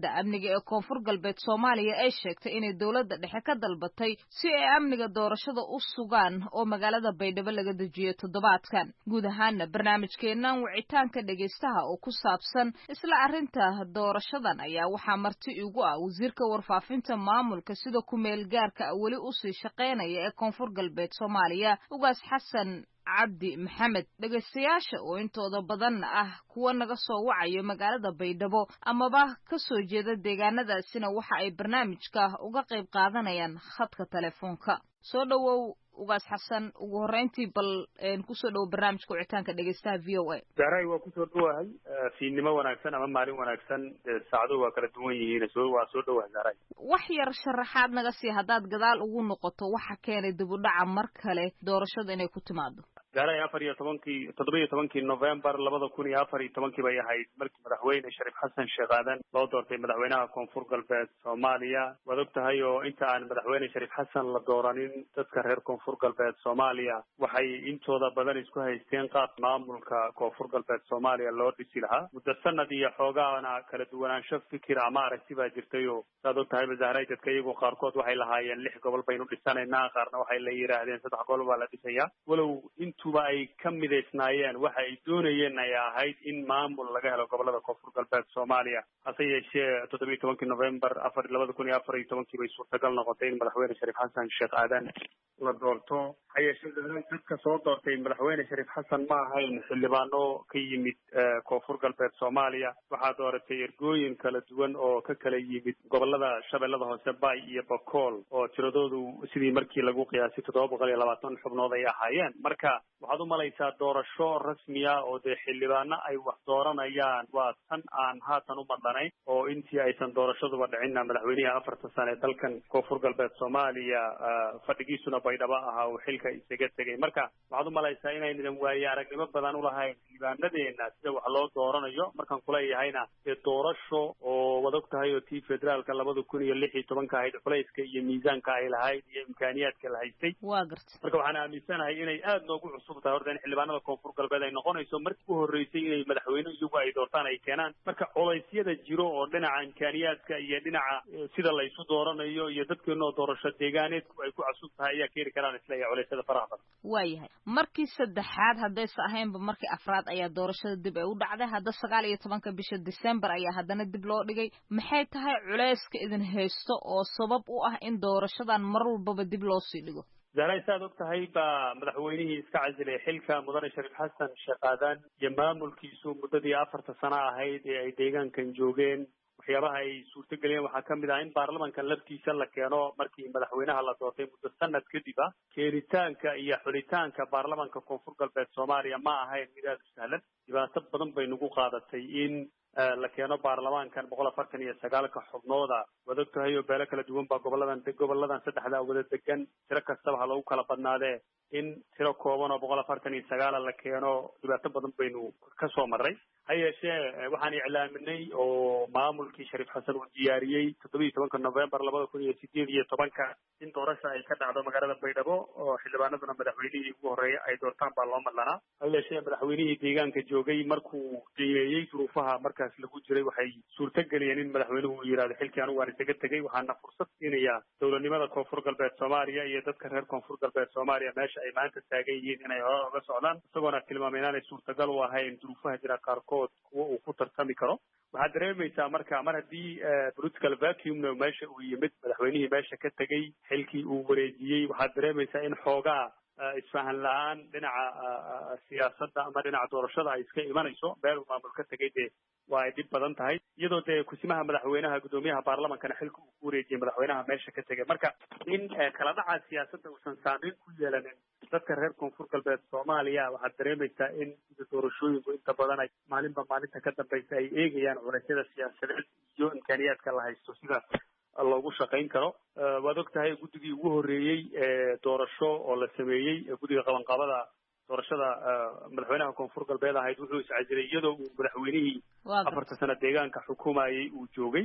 amniga ee koonfur galbeed soomaaliya ay sheegtay inay dowladda dhexe ka dalbatay si ay amniga doorashada u sugaan oo magaalada baydhabo laga dejiyo toddobaadkan guud ahaana barnaamijkeennan wicitaanka dhegaystaha oo ku saabsan isla arrinta doorashadan ayaa waxaa marti igu ah wasiirka warfaafinta maamulka sida ku-meel gaarka weli usii shaqaynaya ee koonfur galbeed soomaaliya ugaas xasan cabdi maxamed dhegaystayaasha oo intooda badanna ah kuwa naga soo wacayo magaalada baydhabo amaba ka soo jeeda deegaanadaasina waxa ay barnaamijka uga qayb qaadanayaan khadka telefoonka soo dhowow ugaas xasan ugu horreyntii bal kusoo dhowo barnaamijka wicitaanka dhegaystaha v o a zahray waa kusoo dhowahay fiidnimo wanaagsan ama maalin wanaagsan saacadu waa kala duwan yihiin soo waa soo dhowahay zahray wax yar sharaxaad naga sii haddaad gadaal ugu noqoto waxa keenay dib u dhaca mar kale doorashada inay ku timaado zahray afar iyo tobankii toddoba iyo tobankii november labada kun iyo afar iyo tobankii bay ahayd markii madaxweyne shariif xasan sheekh aadan loo doortay madaxweynaha koonfur galbeed soomaaliya waad og tahay oo inta aan madaxweyne shariif xasan la dooranin dadka reer koonfur galbeed soomaaliya waxay intooda badan isku haysteen qaab maamulka koonfur galbeed soomaaliya loo dhisi lahaa muddo sanad iyo xoogaana kala duwanaansho fikir ama aragti baa jirtay oo saad og tahay zahray dadka iyagu qaarkood waxay lahaayeen lix gobol baynu dhisanaynaa qaarna waxay la yidhaahdeen saddex gobol baa la dhisayaa walow intuba ay ka midaysnaayeen waxa ay doonayeen ay ahayd in maamul laga helo gobolada koonfur galbeed soomaaliya hase yeeshee toddoba iyo tobankii november afar labada kun iyo afar iyo tobankii bay suurtagal noqotay in madaxweyne shariif xasan sheekh aadan la doorto ha yeeshee dadka soo doortay madaxweyne shariif xasan ma ahayn xildhibaano ka yimid koonfur galbeed soomaaliya waxaa dooratay ergooyin kala duwan oo ka kala yimid gobolada shabeellada hoose bay iyo bakool oo tiradoodu sidii markii lagu qiyaasay toddoba boqol iyo labaatan xubnood ay ahaayeen marka waxaad u malaysaa doorasho rasmiya oo dee xildhibaano ay wax dooranayaan waa tan aan haatan u madlanayn oo intii aysan doorashaduba dhicinna madaxweynihii afarta sane ee dalkan koonfur galbeed soomaaliya fadhigiisuna baydhabo ahaa uu xilka isaga tegay marka waxaad u malaysaa inaynan waaye aragnimo badan ulahayn xildhibaanadeena sida wax loo dooranayo markaan kuleeyahayna dee doorasho oo wad og tahay oo tii federaalka labada kun iyo lix iyo tobanka ahayd culayska iyo miisaanka ay lahayd iyo imkaaniyaadka la haystay waa garta marka waxaan aaminsanahay inay aada noogu cusub tahay horta in xildhibaanada koonfur galbeed ay noqonayso markii u horreysay inay madaxweyne iyagu ay doortaan ay keenaan marka culeysyada jiro oo dhinaca imkaaniyaadka iyo dhinaca sida la isu dooranayo iyo dadkeena oo doorasho deegaaneedku ay ku cusub tahay ayaa keeni karaan isleeyahay culeysyada faraha badan waayahay markii saddexaad haddaysa ahaynba markii afraad ayaa doorashada dib ay u dhacday hadda sagaal iyo tobanka bisha december ayaa haddana dib loo dhigay maxay tahay culeyska idin haysto oo sabab u ah in doorashadan mar walbaba dib loo sii dhigo zahray saad og tahay baa madaxweynihii iska casilay xilka mudane shariif xasan sheekh aadan iyo maamulkiisu muddadii afarta sano ahayd ee ay deegaankan joogeen waxyaabaha ay suurtageliyeen waxaa kamid ah in baarlamanka laftiisa la keeno markii madaxweynaha la doortay muddo sanad kadib ah keenitaanka iyo xulitaanka baarlamanka koonfur galbeed soomaaliya ma ahayn mid aada u sahlan dhibaato badan bay nagu qaadatay in la keeno baarlamaankan boqol afartan iyo sagaalka xubnooda waad og tahay oo beelo kala duwan baa goboladan goboladan saddexda wada degan tiro kastaba ha lagu kala badnaadee in tiro kooban oo boqol afartan iyo sagaala la keeno dhibaato badan baynu ka soo marray ha yeeshee waxaan iclaaminay oo maamulkii shariif xasan uu diyaariyey toddoba iyo tobanka november labada kun iyo sideed iyo tobanka in doorasha ay ka dhacdo magaalada baydhabo oo xildhibaanaduna madaxweynihii ugu horreeya ay doortaan baa loo madlanaa ha yeeshee madaxweynihii deegaanka joogay markuu qiimeeyey duruufaha markaas lagu jiray waxay suurtageliyeen in madaxweynuhu uu yidhahdo xilkii anigu waan isaga tegey waxaana fursad siinayaa dowladnimada koonfur galbeed soomaaliya iyo dadka reer koonfur galbeed soomaaliya meesha ay maanta taagan yihiin inay hore uga socdaan isagoona tilmaamay inaanay suurtagal u ahayn duruufaha jira qaarkood kuwa uu ku tartami karo waxaad dareemaysaa marka mar haddii political vacuumna meesha uu yimid madaxweynihii meesha ka tegey xilkii uu wareejiyey waxaad dareemaysaa in xoogaa isfahan la-aan dhinaca siyaasadda ama dhinaca doorashada ay iska imanayso meel uu maamul ka tegay dee waa ay dhib badan tahay iyadoo dee kusimaha madaxweynaha guddoomiyaha baarlamankana xilka uu ku wareejiyey madaxweynaha meesha ka tegay marka in kala dhaca siyaasadda uusan saameyn ku yeelanin dadka reer koonfur galbeed soomaaliya waxaad dareemaysaa in sida doorashooyinku inta badan ay maalinba maalinta ka dambaysa ay eegayaan culeysyada siyaasadeed iyo imkaaniyaadka la haysto sida loogu shaqayn karo waad og tahay guddigii ugu horreeyey ee doorasho oo la sameeyey guddiga qabanqabada doorashada madaxweynaha koonfur galbeed ahayd wuxuu iscasilay iyadoo uu madaxweynihii afarta sano deegaanka xukumayey uu joogay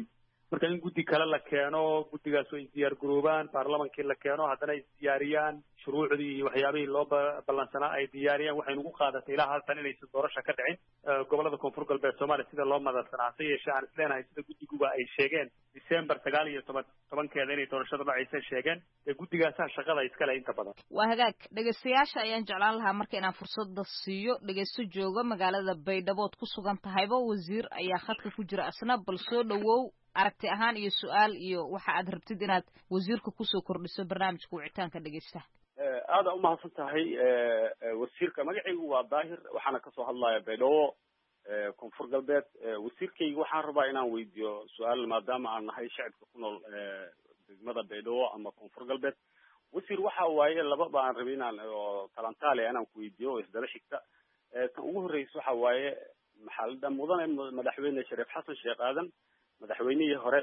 marka in guddi kale la keeno guddigaas oo isdiyaar garoobaan baarlamankii la keeno haddana isdiyaariyaan shuruucdii iyo waxyaabihii loo ballansanaa ay diyaariyaan waxay nagu qaadatay ilaa haltan inaysan doorasho ka dhicin gobolada koonfur galbeed soomaaliya sida loo madalsanaa hase yeeshee aan isleenahay sida guddiguba ay sheegeen december sagaal iyo toban tobankeeda inay doorashada dhacaysa sheegeen ee guddigaasaa shaqada iskale inta badan waa hagaag dhegeystayaasha ayaan jeclaan lahaa marka inaan fursada siiyo dhegeysto jooga magaalada baydhabo ood ku sugan tahayba wasiir ayaa khadka ku jira asna bal soo dhawow aragti ahaan iyo su-aal iyo waxa aad rabtid inaad wasiirka kusoo kordhiso barnaamijka wicitaanka dhegeystaha aada umahadsan tahay wasiirka magacaygu waa daahir waxaana kasoo hadlaya baydhabo koonfur galbeed wasiirkayga waxaan rabaa inaan weydiiyo su-aal maadaama aan nahay shacibka ku nool degmada baydhabo ama koonfur galbeed wasiir waxa waaye laba baan rabay inaan oo talantaale inaan ku weydiiyo oo isdaba xigta tan ugu horreysa waxa waaye maxaa la dhaha mudane madaxweyne shariif xasan sheekh aadan madaxweynihii hore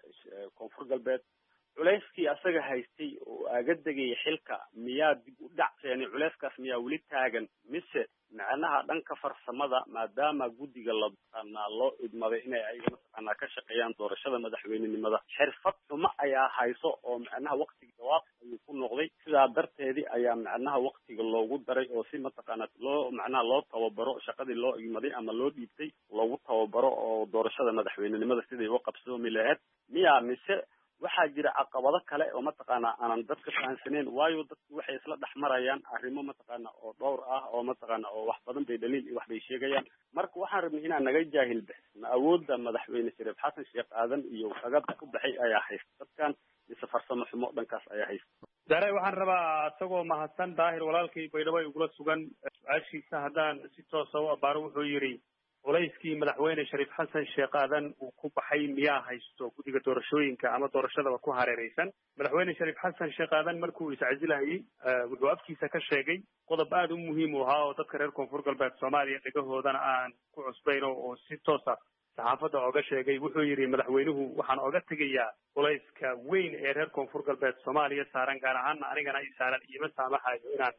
ee koonfur galbeed culayskii asaga haystay oo aaga degaya xilka miyaa dib u dhac keenay culayskaas miyaa weli taagan mise macnaha dhanka farsamada maadaama guddiga la taqaanaa loo idmaday inay ayaga mataqaanaa ka shaqeeyaan doorashada madaxweynenimada xirfad xumo ayaa hayso oo macnaha waktiga jawaab ayuu ku noqday sidaa darteedii ayaa macnaha waktiga loogu daray oo si mataqaanaa loo macnaha loo tababaro shaqadii loo idmaday ama loo dhiibtay loogu tababaro oo doorashada madaxweynenimada siday u qabsoomi lahayd miyaa mise waxaa jira caqabado kale oo mataqaanaa aanan dadka fahansaneyn waayo dadku waxay isla dhex marayaan arrimo mataqaana oo dhowr ah oo mataqaana oo wax badan bay daliil iyo wax bay sheegayaan marka waxaan rabnay inaan naga jaahil bixisna awoodda madaxweyne shariif xasan sheekh aadan iyo agabka ku baxay ayaa haysta dadkan mise farsamo xumo dhankaas ayaa haysta daare waxaan rabaa isagoo mahadsan daahir walaalkay baydhabo igula sugan su-aashiisa haddaan si toosa u abaaro wuxuu yidhi culayskii madaxweyne shariif xasan sheekh aadan uu ku baxay miyaa haysto guddiga doorashooyinka ama doorashadaba ku hareereysan madaxweyne shariif xasan sheekh aadan markuu iscasilahayey wuxuu afkiisa ka sheegay qodob aada u muhiim u ahaa oo dadka reer koonfur galbeed soomaaliya dhegahoodana aan ku cusbayn oo si toosa saxaafadda oga sheegay wuxuu yidhi madaxweynuhu waxaan oga tegayaa culayska weyn ee reer koonfur galbeed soomaaliya saaran gaar ahaana anigana i saaran iima saamaxayo inaan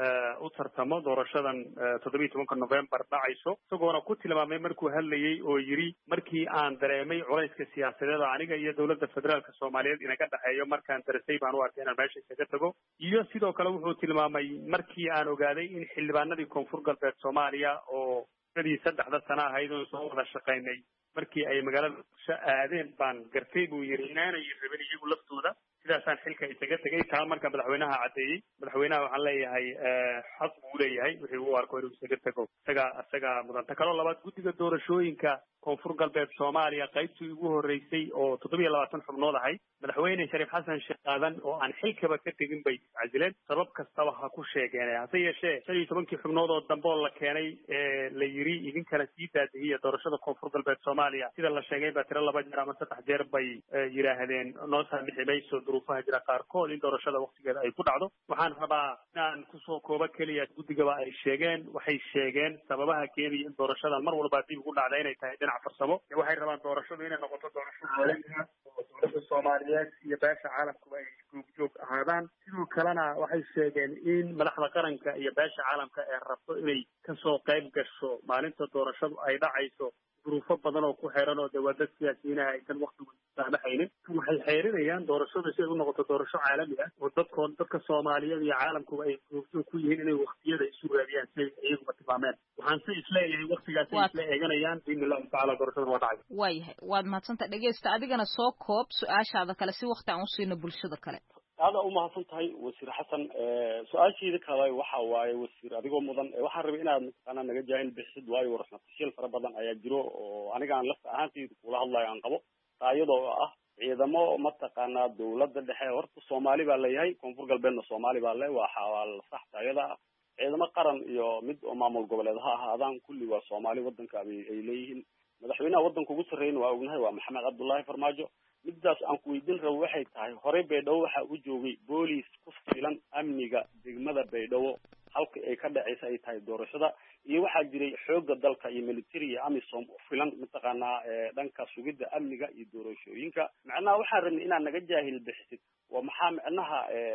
u tartamo doorashadan toddobiyi tobanka november dhacayso isagoona ku tilmaamay markuu hadlayey oo yidhi markii aan dareemay culayska siyaasadeed aniga iyo dowladda federaalka soomaaliyeed inaga dhexeeyo markaan darisay baan u arkay inaan meesha isaga tago iyo sidoo kale wuxuu tilmaamay markii aan ogaaday in xildhibaanadii koonfur galbeed soomaaliya oo dadii saddexda sano ahayd oon soo wada shaqaynay markii ay magaalada muqdisho aadeen baan gartay buu yidhi inaanay rabin iyagu laftooda sidaasaan xilka isaga tegay taa marka madaxweynaha caddeeyey madaxweynaha waxaan leeyahay xaq buu leeyahay wixii uu arko inuu isaga tego isaga isaga mudanta kaloo labaad guddiga doorashooyinka koonfur galbeed soomaaliya qaybtii ugu horreysay oo toddobiyo labaatan xubnood ahayd madaxweyne shariif xasan sheekh aadan oo aan xilkaba ka tegin bay iscasileen sabab kastaba ha ku sheegeen hase yeeshee shan iyo tobankii xubnood oo dambe oo la keenay ee la yiri idinkana sii daadihiya doorashada koonfur galbeed soomaaliya sida la sheegay baa tiro laba jeer ama saddex jeer bay yidhaahdeen noo saamixi mayso duruufaha jira qaarkood in doorashada waktigeeda ay ku dhacdo waxaan rabaa inaan kusoo koobo keliya guddigaba ay sheegeen waxay sheegeen sababaha keenaya in doorashadan mar walba dib ugu dhacda inay tahay dhinac farsamo waxay rabaan doorashadu inay noqoto doorasho hoolanka oo dowladda soomaaliyeed iyo beesha caalamkuba ay goobjoog ahaadaan sidoo kalena waxay sheegeen in madaxda qaranka iyo beesha caalamka ee rabto inay kasoo qayb gasho maalinta doorashadu ay dhacayso duruufo badan oo ku xeeran oo dee waa dad siyaasiyiinaha aysan waktigu saamaxaynin waxay xeerinayaan doorashada si ay u noqoto doorasho caalami ah oo dadkoon dadka soomaaliyeed iyo caalamkuba ay goobjoog ku yihiin inay waktiyada isu raadiyaan si ay iyaguba tilmaameen waxaan se isleeyahay waktigaasay isla eeganayaan biidni illahi tacala doorashada waa dhacay waayahay waad mahadsanta dhegeysta adigana soo koob su-aashaada kale si wakti aan usiino bulshada kale aada umahadsan tahay wasiir xasan su-aasheeda kale waxa waaye wasiir adigoo mudan waxaan rabay inaad mataqaanaa naga jaahil bixisid waayo warxmatashiil fara badan ayaa jiro oo aniga aan lafta ahaantayda kula hadlayo aan qabo taa iyadoo ah ciidamo mataqaanaa dawladda dhexe horta soomaali baa leeyahay koonfur galbeedna soomaali baa le waa sax taayada ah ciidamo qaran iyo mid oo maamul goboleed ha ahaadaan kulli waa soomaali wadanka ay leeyihiin madaxweynaha wadanka ugu sarreeyna waa ognahay waa maxamed cabdullaahi farmaajo midaas aan ku weydiin rabo waxay tahay horey baydhabo waxaa u joogay booliis ku filan amniga degmada baydhabo halka ay ka dhacaysa ay tahay doorashada iyo waxaa jiray xooga dalka iyo military iyo amisom u filan mataqaanaa dhanka sugidda amniga iyo doorashooyinka macnaha waxaan rabnay inaad naga jaahil bixisid waa maxaa macnaha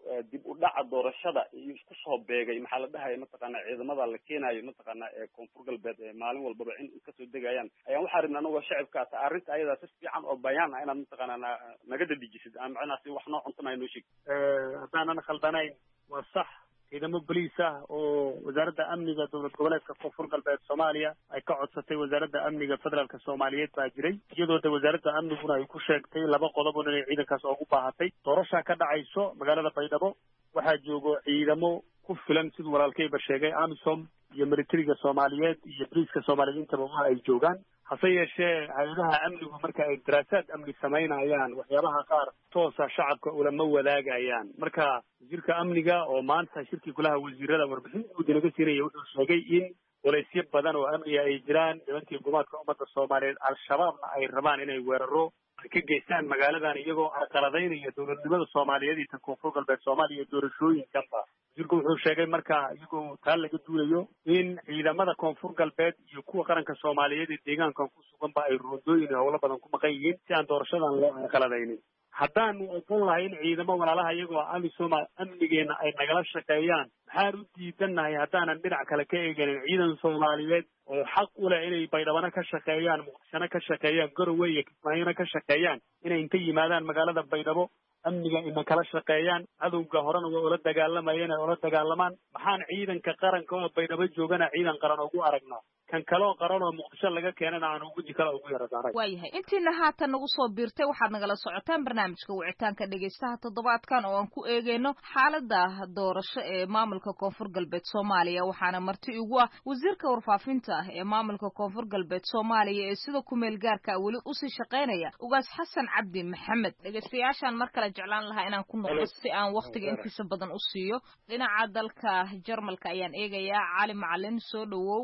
dib u dhaca doorashada iyo isku soo beegay maxaa la dhahay mataqaana ciidamada la keenayo mataqaana ee koonfur galbeed ee maalin walbaba in kasoo degayaan ayaan waxaa rabnaa anagoo shacabkaas arrinta ayadaa si fiican oo bayaan ah inaad mataqaana naga dadijisid aan macnaha si wax noo cuntanaya noo sheeg haddaanan khaldanayn waa sax ciidamo boliis ah oo wasaaradda amniga dowlad goboleedka koonfur galbeed soomaaliya ay ka codsatay wasaaradda amniga federaalka soomaaliyeed baa jiray iyadoo de wasaaradda amniguna ay ku sheegtay laba qodob inay ciidankaas ugu baahatay doorashaa ka dhacayso magaalada baydhabo waxaa joogo ciidamo ku filan siduu walaalkayba sheegay amisom iyo militariga soomaaliyeed iyo boliiska soomaaliyeed intaba waa ay joogaan hase yeeshee hay-adaha amnigu marka ay daraasaad amni samaynayaan waxyaabaha qaar toosa shacabka ulama wadaagayaan marka wasiirka amniga oo maanta shirkii golaha wasiirada warbixin guud inaga siinaya wuxuu sheegay in walaysyo badan oo amniga ay jiraan nimankii gumaadka ummadda soomaaliyeed al-shabaabna ay rabaan inay weeraro ay ka geystaan magaaladan iyagoo arqaladaynaya dowladnimada soomaaliyeed iyo tan koonfur galbeed soomaaliya iyo doorashooyinkanba wasiirku wuxuu sheegay marka iyagoo taa laga duulayo in ciidamada koonfur galbeed iyo kuwa qaranka soomaaliyeed ee deegaankan ku suganba ay roondooyin iyo howlo badan ku maqan yihiin si aan doorashadan loo arqaladaynin haddaanu ogon lahay in ciidamo walaalaha iyagoo amisoma amnigeena ay nagala shaqeeyaan maxaan u diidannahay haddaanan dhinac kale ka eeganin ciidan soomaaliyeed oo xaq u leh inay baydhabana ka shaqeeyaan muqdishona ka shaqeeyaan garowe iyo kismaayona ka shaqeeyaan inay inta yimaadaan magaalada baydhabo amniga ina kala shaqeeyaan cadowga horena waa ula dagaalamayeen ay ula dagaalamaan maxaan ciidanka qaranka oo baydhabo joogana ciidan qaran ugu aragnaa kan kaloo qaran oo muqdisho laga keenana aan ugu jikala ugu yaradaaray waayahay intiina haatan nagu soo biirtay waxaad nagala socotaan barnaamijka wicitaanka dhegaystaha toddobaadkan oo aan ku eegeyno xaalada doorasho ee maamulka koonfur galbeed soomaaliya waxaana marti ugu ah wasiirka warfaafinta ah ee maamulka koonfur galbeed soomaaliya ee sida kumeel gaarka weli usii shaqaynaya ugaas xasan cabdi maxamed dhegaystayaashaan mar kale jeclaan lahaa inaan ku noqdo si aan waktiga intiisa badan u siiyo dhinaca dalka jarmalka ayaan eegayaa cali macalin soo dhawow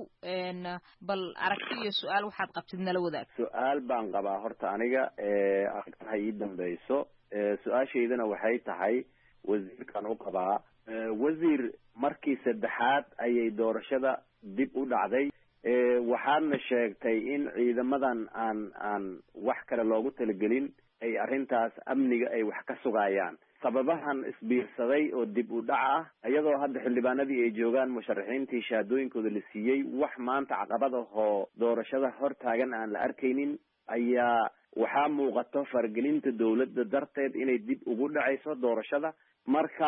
bal aragti iyo su-aal waxaad qabtid nala wadaag su-aal baan qabaa horta aniga aragtaha ii dambayso su-aashaydana waxay tahay wasiirkan u qabaa wasiir markii saddexaad ayay doorashada dib u dhacday waxaadna sheegtay in ciidamadan aan aan wax kale loogu talagelin ay arrintaas amniga ay wax ka sugayaan sababahan isbiirsaday oo dib u dhac ah iyadoo hadda xildhibaanadii ay joogaan musharaxiintii shahaadooyinkooda la siiyey wax maanta caqabad ahoo doorashada hor taagan aan la arkaynin ayaa waxaa muuqato faragelinta dawladda darteed inay dib ugu dhacayso doorashada marka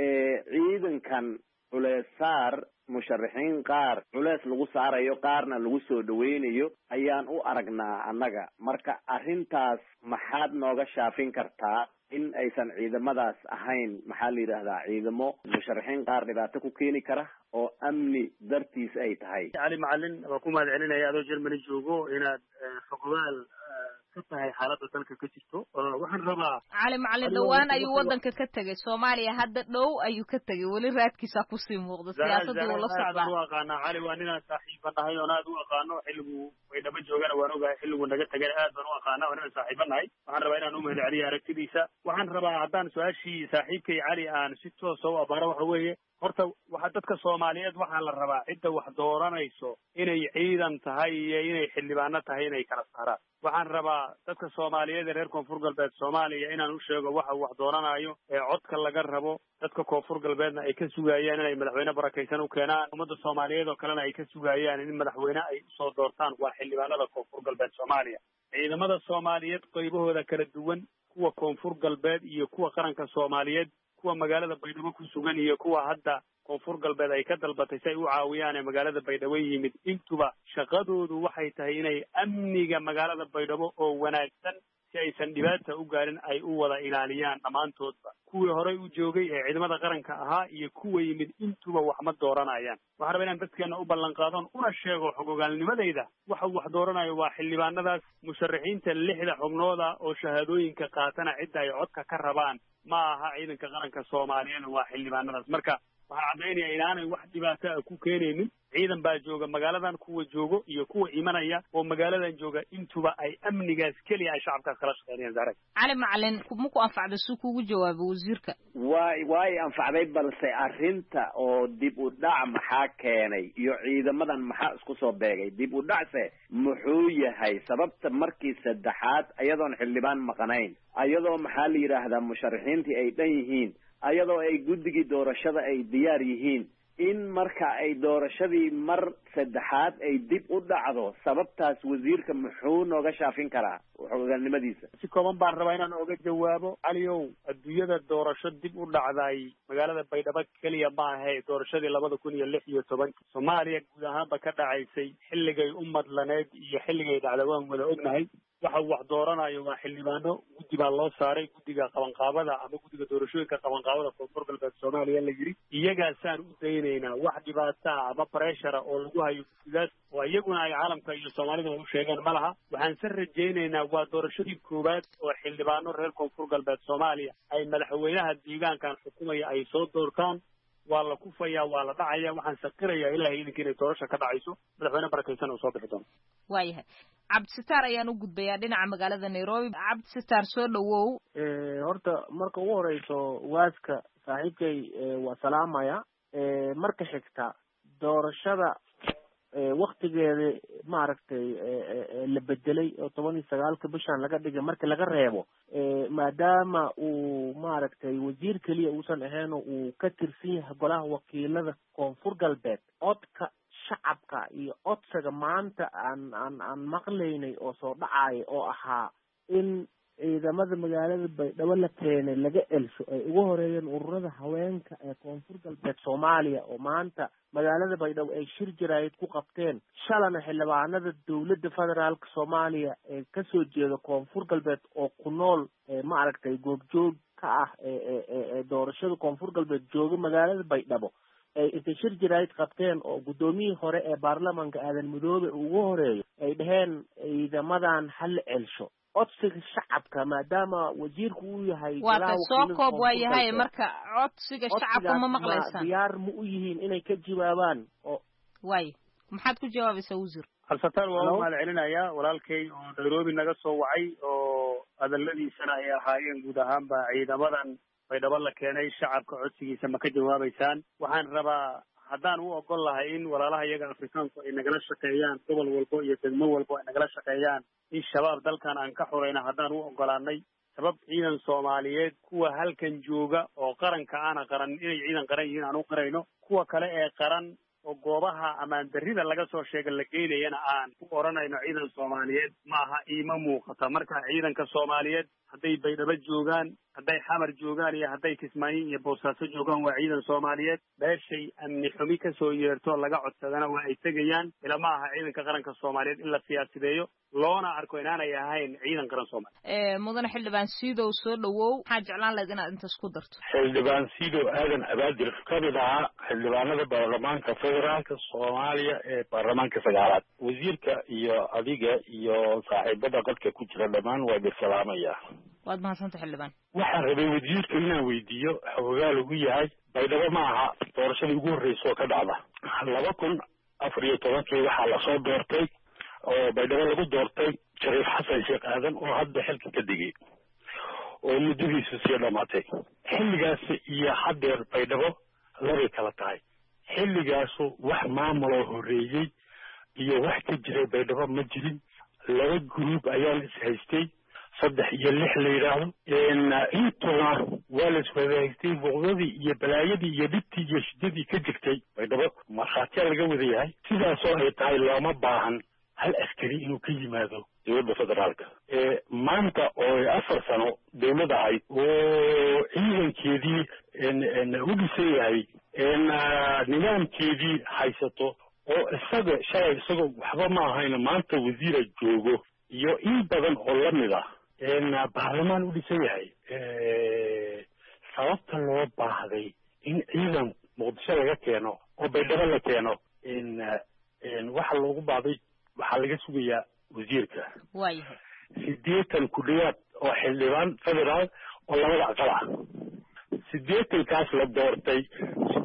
ciidankan culees saar musharaxiin qaar culees lagu saarayo qaarna lagu soo dhaweynayo ayaan u aragnaa annaga marka arrintaas maxaad nooga shaafin kartaa in aysan ciidamadaas ahayn maxaa la yidhaahdaa ciidamo musharaxiin qaar dhibaato ku keeni kara oo amni dartiis ay tahay cali macalin waa ku mahad celinaya adoo germany joogo inaad fogowaal ka tahay xaaladda dalka ka jirto waxaan rabaa cali macalin dhawaan ayuu wadanka ka tegay soomaaliya hadda dhow ayuu ka tegay weli raadkiisa kusii muuqda siyaasadda uu la socdaa u aqaanaa cali waa ninaan saaxiiba nahay oon aad u aqaano xilligu baydhabo joogana waan ogahay xilligu naga tegana aad baan u aqaana oo ninaan saaxiiba nahay waxaan rabaa inaan u mahad celiyo aragtidiisa waxaan rabaa haddaan su-aashii saaxiibkay cali aan si toosa u abaaro waxa weeye horta waxa dadka soomaaliyeed waxaa la rabaa cidda wax dooranayso inay ciidan tahay iyo inay xildhibaano tahay inay kala saaraan waxaan rabaa dadka soomaaliyeed ee reer koonfur galbeed soomaaliya inaan u sheego waxa wax dooranayo ee codka laga rabo dadka koonfur galbeedna ay ka sugayaan inay madaxweyne barakaysan u keenaan ummadda soomaaliyeed oo kalena ay ka sugayaan in madaxweyne ay usoo doortaan waa xildhibaanada koonfur galbeed soomaaliya ciidamada soomaaliyeed qaybahooda kala duwan kuwa koonfur galbeed iyo kuwa qaranka soomaaliyeed kuwa magaalada baydhabo ku sugan iyo kuwa hadda koonfur galbeed ay ka dalbatay si ay u caawiyaan ee magaalada baydhabo yimid intuba shaqadoodu waxay tahay inay amniga magaalada baydhabo oo wanaagsan si aysan dhibaata u gaarin ay u wada ilaaliyaan dhammaantoodba kuwii horey u joogay ee ciidamada qaranka ahaa iyo kuwa yimid intuba wax ma dooranayaan waxaan rabaa inaan dadkeena u ballan qaadon una sheego xogogaalnimadayda waxa wax dooranayo waa xildhibaanadaas musharaxiinta lixda xubnooda oo shahaadooyinka qaatana cidda ay codka ka rabaan ma aha ciidanka qaranka soomaaliyeed waa xildhibaanadaas marka waxaan caddaynaya inaanay wax dhibaato ah ku keenaynin ciidan baa jooga magaaladan kuwa joogo iyo kuwa imanaya oo magaaladan jooga intuba ay amnigaas keliya ay shacabkaas kala shaqeynayaan zaray cali macalin ma ku anfacday suu kugu jawaabay wasiirka waay waay anfacday balse arrinta oo dib u dhac maxaa keenay iyo ciidamadan maxaa isku soo beegay dib u dhacse muxuu yahay sababta markii saddexaad ayadoon xildhibaan maqanayn ayadoo maxaa la yidhaahdaa musharaxiintii ay dhan yihiin ayadoo ay guddigii doorashada ay diyaar yihiin in marka ay doorashadii mar saddexaad ay dib u dhacdo sababtaas wasiirka muxuu nooga shaafin karaa xogaanimadiisa si kooban baan rabaa inaan oga jawaabo caliow adduunyada doorasho dib u dhacday magaalada baydhabo keliya ma ahe doorashadii labada kun iyo lix iyo tobankii soomaaliya guud ahaanba ka dhacaysay xilligay u madlaneed iyo xilligay dhacda waan wada ognahay waxa wax dooranayo waa xildhibaano guddi baa loo saaray guddiga qabanqaabada ama guddiga doorashooyinka qabanqaabada koonfur galbeed soomaaliya la yidhi iyagaasaan u daynaynaa wax dhibaata ama pressure oo lagu hayo guddigaas oo iyaguna ay caalamka iyo soomaalida u sheegeen ma laha waxaan se rajaynaynaa waa doorashadii koowaad oo xildhibaano reer koonfur galbeed soomaaliya ay madaxweynaha deegaankan xukumaya ay soo doortaan waa la kufayaa waa la dhacaya waxaan saqirayaa ilahay idinka inay doorasha ka dhacayso madaxweyne barakaysan oo soo bixi doono waayahay cabdisitaar ayaan u gudbayaa dhinaca magaalada nairobi cabdisitaar soo dhawow horta marka ugu horeyso waaska saaxiibkay waa salaamaya marka xigta doorashada waktigeeda maaragtay la bedelay oo toban iyo sagaalka bishan laga dhigay marka laga reebo maadaama uu maaragtay wasiir keliya uusan ahayn oo uu ka tirsan yahay golaha wakiilada koonfur galbeed codka shacabka iyo codsiga maanta aan aan aan maqlaynay oo soo dhacaya oo ahaa in ciidamada magaalada baydhabo la keenay laga elsho ay ugu horeeyeen ururada haweenka ee koonfur galbeed soomaaliya oo maanta magaalada baydhabo ay shir jaraayid ku qabteen shalana xildhibaanada dowladda federaalka soomaaliya ee kasoo jeeda koonfur galbeed oo ku nool maaragtay goobjoog ka ah ee doorashada koonfur galbeed jooga magaalada baydhabo ay intay shir jaraayid qabteen oo guddoomiyihii hore ee baarlamaanka aadan madoobe ugu horeeyo ay dhaheen ciidamadan hala celsho codsiga shacabka maadaama wasiirku uu yahay waa ka soo koob waa yahay marka codsiga shacabka ma maqlaysan diyaar ma u yihiin inay ka jawaabaan oo way maxaad ku jawaabaysaa wasiir halsataan waa mahad celinayaa walaalkay oo nairobi naga soo wacay oo hadaladiisana ay ahaayeen guud ahaanba ciidamadan baydhabo la keenay shacabka codsigiisa ma ka jawaabaysaan waxaan rabaa haddaan u ogol lahay in walaalaha iyaga afrikaanku ay nagala shaqeeyaan gobol walbo iyo degmo walbo ay nagala shaqeeyaan in shabaab dalkan aan ka xurayna haddaan u ogolaanay sabab ciidan soomaaliyeed kuwa halkan jooga oo qaranka aana qaran inay ciidan qaran yihiin aan u qarayno kuwa kale ee qaran oo goobaha amaan darrida laga soo sheega la geynayana aan u oranayno ciidan soomaaliyeed maaha iima muuqata marka ciidanka soomaaliyeed hadday baydhabo joogaan hadday xamar joogaan iyo hadday kismaayo iyo boosaaso joogaan waa ciidan soomaaliyeed meeshay amni xumi kasoo yeerto laga codsadana waa ay tegayaan ila ma aha ciidanka qaranka soomaaliyeed in la siyaasideeyo loona arko inaanay ahayn ciidan qaran soomaaliyeed mudane xildhibaan siidow soo dhawow maxaa jeclaan lahayd inaad intaas ku darto xildhibaan siidow aadan abaadir kamid ahaa xildhibaanada baarlamaanka federaalka soomaaliya ee baarlamaanka sagaalaad wasiirka iyo adiga iyo saaxiibada qadka ku jira dhammaan waa idin salaamaya waad mahadsanta xildhibaan waxaan rabay wasiirka inaan weydiiyo xogaal ugu yahay baydhabo ma aha doorashadii ugu horreysa oo ka dhacda laba kun afar iyo tobankii waxaa lasoo doortay oo baydhabo lagu doortay shariif xasan sheekh aadan oo hadda xilka ka digay oo muddadiisu sii dhamaatay xilligaas iyo haddeer baydhabo labay kala tahay xilligaasu wax maamuloo horreeyey iyo wax ka jiray baydhabo ma jirin laba gruub ayaan is haystay saddex iyo lix la yidhaahdo intuna waa la iswada haystay buuqdadii iyo balaayadii iyo dhibtii iyo shidadii ka jirtay baydhabo markhaatiyaa laga wada yahay sidaasoo ay tahay looma baahan hal askari inuu ka yimaado dowladda federaalka maanta oo afar sano dowlad ahayd oo ciidankeedii u dhisan yahay nidaamkeedii haysato oo isaga shalay isagoo waxba ma ahayna maanta wasiira joogo iyo in badan oo lamid ah baarlamaan u dhisan yahay sababta loo baahday in ciidan muqdisho laga keeno oo baydhabo la keeno waxa loogu baahday waxaa laga sugayaa wasiirka waayahay sideetan ku dhawaad oo xildhibaan federaal oo labada aqal ah sideetankaas la doortay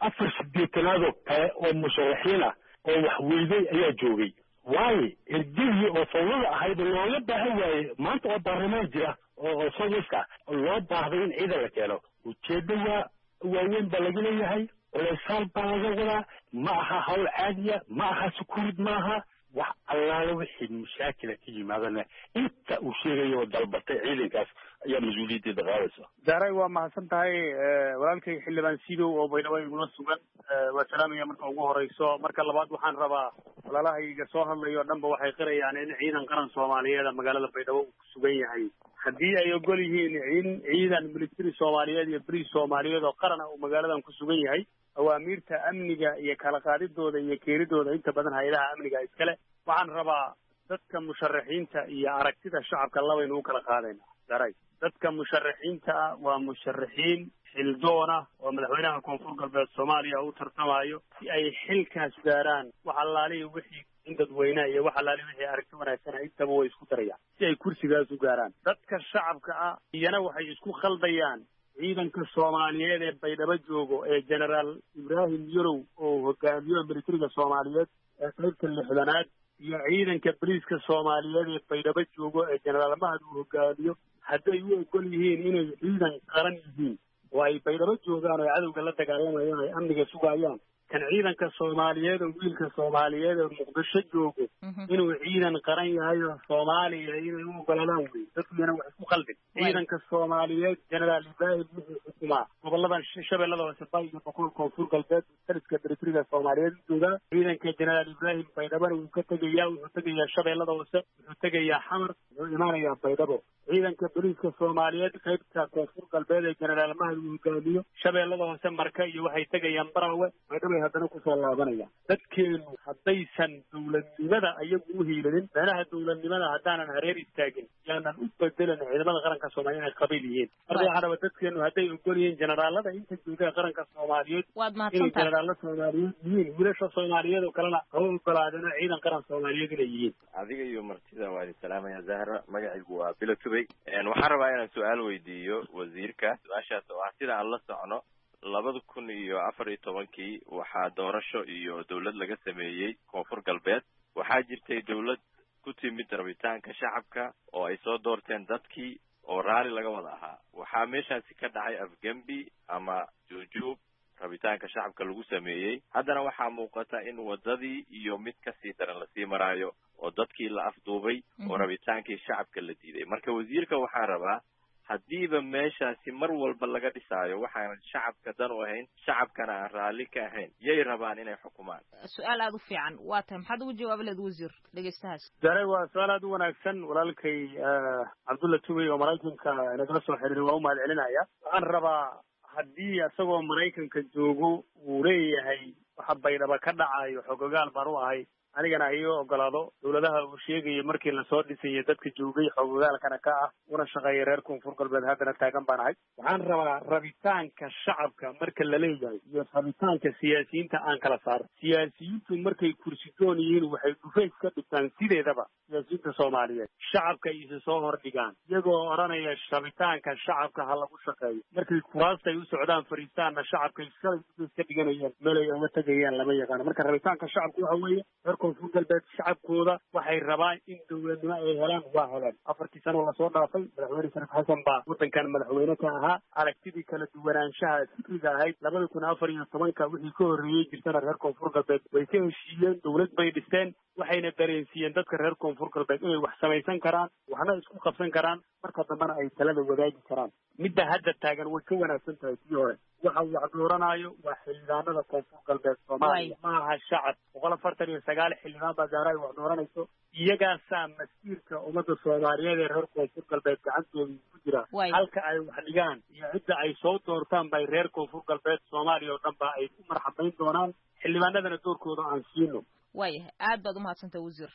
afar sideetanaadoo kale oo musharaxiin ah oo wax weyday ayaa joogay waayo ergihii oo fawlada ahayd looga baahan waaye maanta oo baarlamaan jira oo sowiska loo baahday in ciidan la keeno ujeeddo waa waaweyn baa laga leeyahay oleysaal baa laga wadaa ma aha hawl caadiya ma aha sukurid ma aha wax allaala wixii mashaakila ka yimaadana inta uu sheegayo dalbatay ciidankaas ayaa mas-uuliyaddeeda qaadaysa daaray waa mahadsan tahay walaalkay xildhibaan sidow oo baydhabo igula sugan waa salaamaya marka ugu horeyso marka labaad waxaan rabaa walaalahayga soo hadlayo o dhanba waxay qirayaan in ciidan qaran soomaaliyeed magaalada baydhabo uu ku sugan yahay haddii ay ogol yihiin in ciidan military soomaaliyeed iyo bris soomaaliyeed oo qaran ah uu magaaladan ku sugan yahay awaamiirta amniga iyo kala qaadidooda iyo keenidooda inta badan hay-adaha amniga iskale waxaan rabaa dadka musharaxiinta iyo aragtida shacabka labaynu u kala qaadayna daray dadka musharaxiinta ah waa musharaxiin xildoona oo madaxweynaha koonfur galbeed soomaaliya u tartamayo si ay xilkaas gaaraan wax allaalihi wixii in dadweynaha iyo wax allaalihi wixii aragti wanaagsan intaba way isku darayaan si ay kursigaas u gaaraan dadka shacabka ah iyana waxay isku khaldayaan ciidanka soomaaliyeed ee baydhabo joogo ee generaal ibraahim yarow oo hogaamiyo militariga soomaaliyeed ee qaybta lixdanaad iyo ciidanka boliiska soomaaliyeed ee baydhabo joogo ee generaal mahad uu hogaamiyo hadday u ogol yihiin inay ciidan qaran yihiin oo ay baydhabo joogaan oo cadowga la dagaalamayaan ay amniga sugayaan kan ciidanka soomaaliyeed oo wiilka soomaaliyeed oo muqdisho joogo inuu ciidan qaran yahay oo soomaaliya inay u ogolaadaan wey dadkuyana wax isku khaldin ciidanka soomaaliyeed generaal ibraahim wuxuu xukumaa goboladan shabeellada hoose bay iyo boqol koonfur galbeed taliska militariga soomaaliyeed u joogaa ciidanka generaal ibraahim baydhabana wuu ka tegayaa wuxuu tegayaa shabeellada hoose wuxuu tegayaa xamar wuxuu imaanayaa baydhabo ciidanka boliiska soomaaliyeed qaybta koonfur galbeed ee generaal mahad uu hogaamiyo shabeellada hoose marka iyo waxay tegayaan barawe baydhabo haddana kusoo laabanaya dadkeenu haddaysan dowladnimada ayagu u hiilanin meelaha dowladnimada haddaanan hareer istaagin yaanan u bedelan ciidamada qaranka soomaaliyeed inay qabiil yihiin marka waxaa raba dadkeenu hadday ogol yihiin generaalada inta jooga qaranka soomaaliyeed inay generaalo soomaaliyeed yihiin wiilasha soomaaliyeed oo kalena haba ogolaadeen ciidan qaran soomaaliyeed inay yihiin adiga iyo martida waa idin salaamaya zahra magacaygu waa bilo tubey waxaan rabaa inaan su-aal weydiiyo wasiirka su-aashaas oo ah sida aan la socno labada kun iyo afar iyo tobankii waxaa doorasho iyo dawlad laga sameeyey koonfur galbeed waxaa jirtay dawlad ku timid rabitaanka shacabka oo ay soo doorteen dadkii oo raalli laga wada ahaa waxaa meeshaasi ka dhacay afgembi ama juujuub rabitaanka shacabka lagu sameeyey haddana waxaa muuqata in wadadii iyo mid kasii daran lasii maraayo oo dadkii la afduubay oo rabitaankii shacabka la diiday marka wasiirka waxaan rabaa haddiiba meeshaasi mar walba laga dhisaayo waxaan shacabka dan u ahayn shacabkana aan raalli ka ahayn yay rabaan inay xukumaan su-aal aada u fiican waa tahay maxaad ugu jawaabi lahayd wasiir dhegeystahaas dare waa su-aal aada u wanaagsan walaalkay cabdulla tubey oo maraykanka nagala soo xiriiray waa u mahad celinaya waxaan rabaa haddii isagoo maraykanka joogo uu leeyahay waxa baydhaba ka dhacayo xogogaal baan u ahay anigana iga ogolaado dawladaha uu sheegaya markii lasoo dhisayay dadka joogay xogogaalkana ka ah una shaqeeya reer koonfur galbeed haddana taagan baan ahay waxaan rabaa rabitaanka shacabka marka la leeyahay iyo rabitaanka siyaasiyiinta aan kala saaro siyaasiyiintu markay kursidoon yihiin waxay dhufays ka dhigtaan sideedaba siyaasiyiinta soomaaliyeed shacabka ay isa soo hordhigaan iyagoo odhanaya rabitaanka shacabka ha lagu shaqeeyo markay kuraastay u socdaan fariistaanna shacabkay shalay dhufays ka dhiganayaan meelay oga tegayaan lama yaqaano marka rabitaanka shacabka waxa weeye koonfur galbeed shacabkooda waxay rabaan in dawladnimo ay helaan waa heleen afartii sano lasoo dhaafay madaxweyne shariif xasan baa waddankan madaxweyne ka ahaa aragtidii kala duwanaanshaha fikriga ahayd labada kun afar iyo tobanka wixii ka horreeyey jirtana reer koonfur galbeed way ka heshiiyeen dawlad bay dhisteen waxayna dareensiiyeen dadka reer koonfur galbeed inay wax samaysan karaan waxna isku qabsan karaan marka dambena ay talada wadaagi karaan midda hadda taagan way ka wanaagsan tahay sii hore waxa wax dooranaayo waa xildhibaanada koonfur galbeed soomaaliya ma aha shacab boqol afartan iyo sagaal xildhibaan baa gaara ay wax dooranayso iyagaasaa masiirka ummadda soomaaliyeed ee reer koonfur galbeed gacantooda ku jira halka ay wax dhigaan iyo cidda ay soo doortaan bay reer koonfur galbeed soomaaliya oo dhan ba ay ku marxabayn doonaan xildhibaanadana doorkooda aan siino waayahay aad baad umahadsantaha wasiir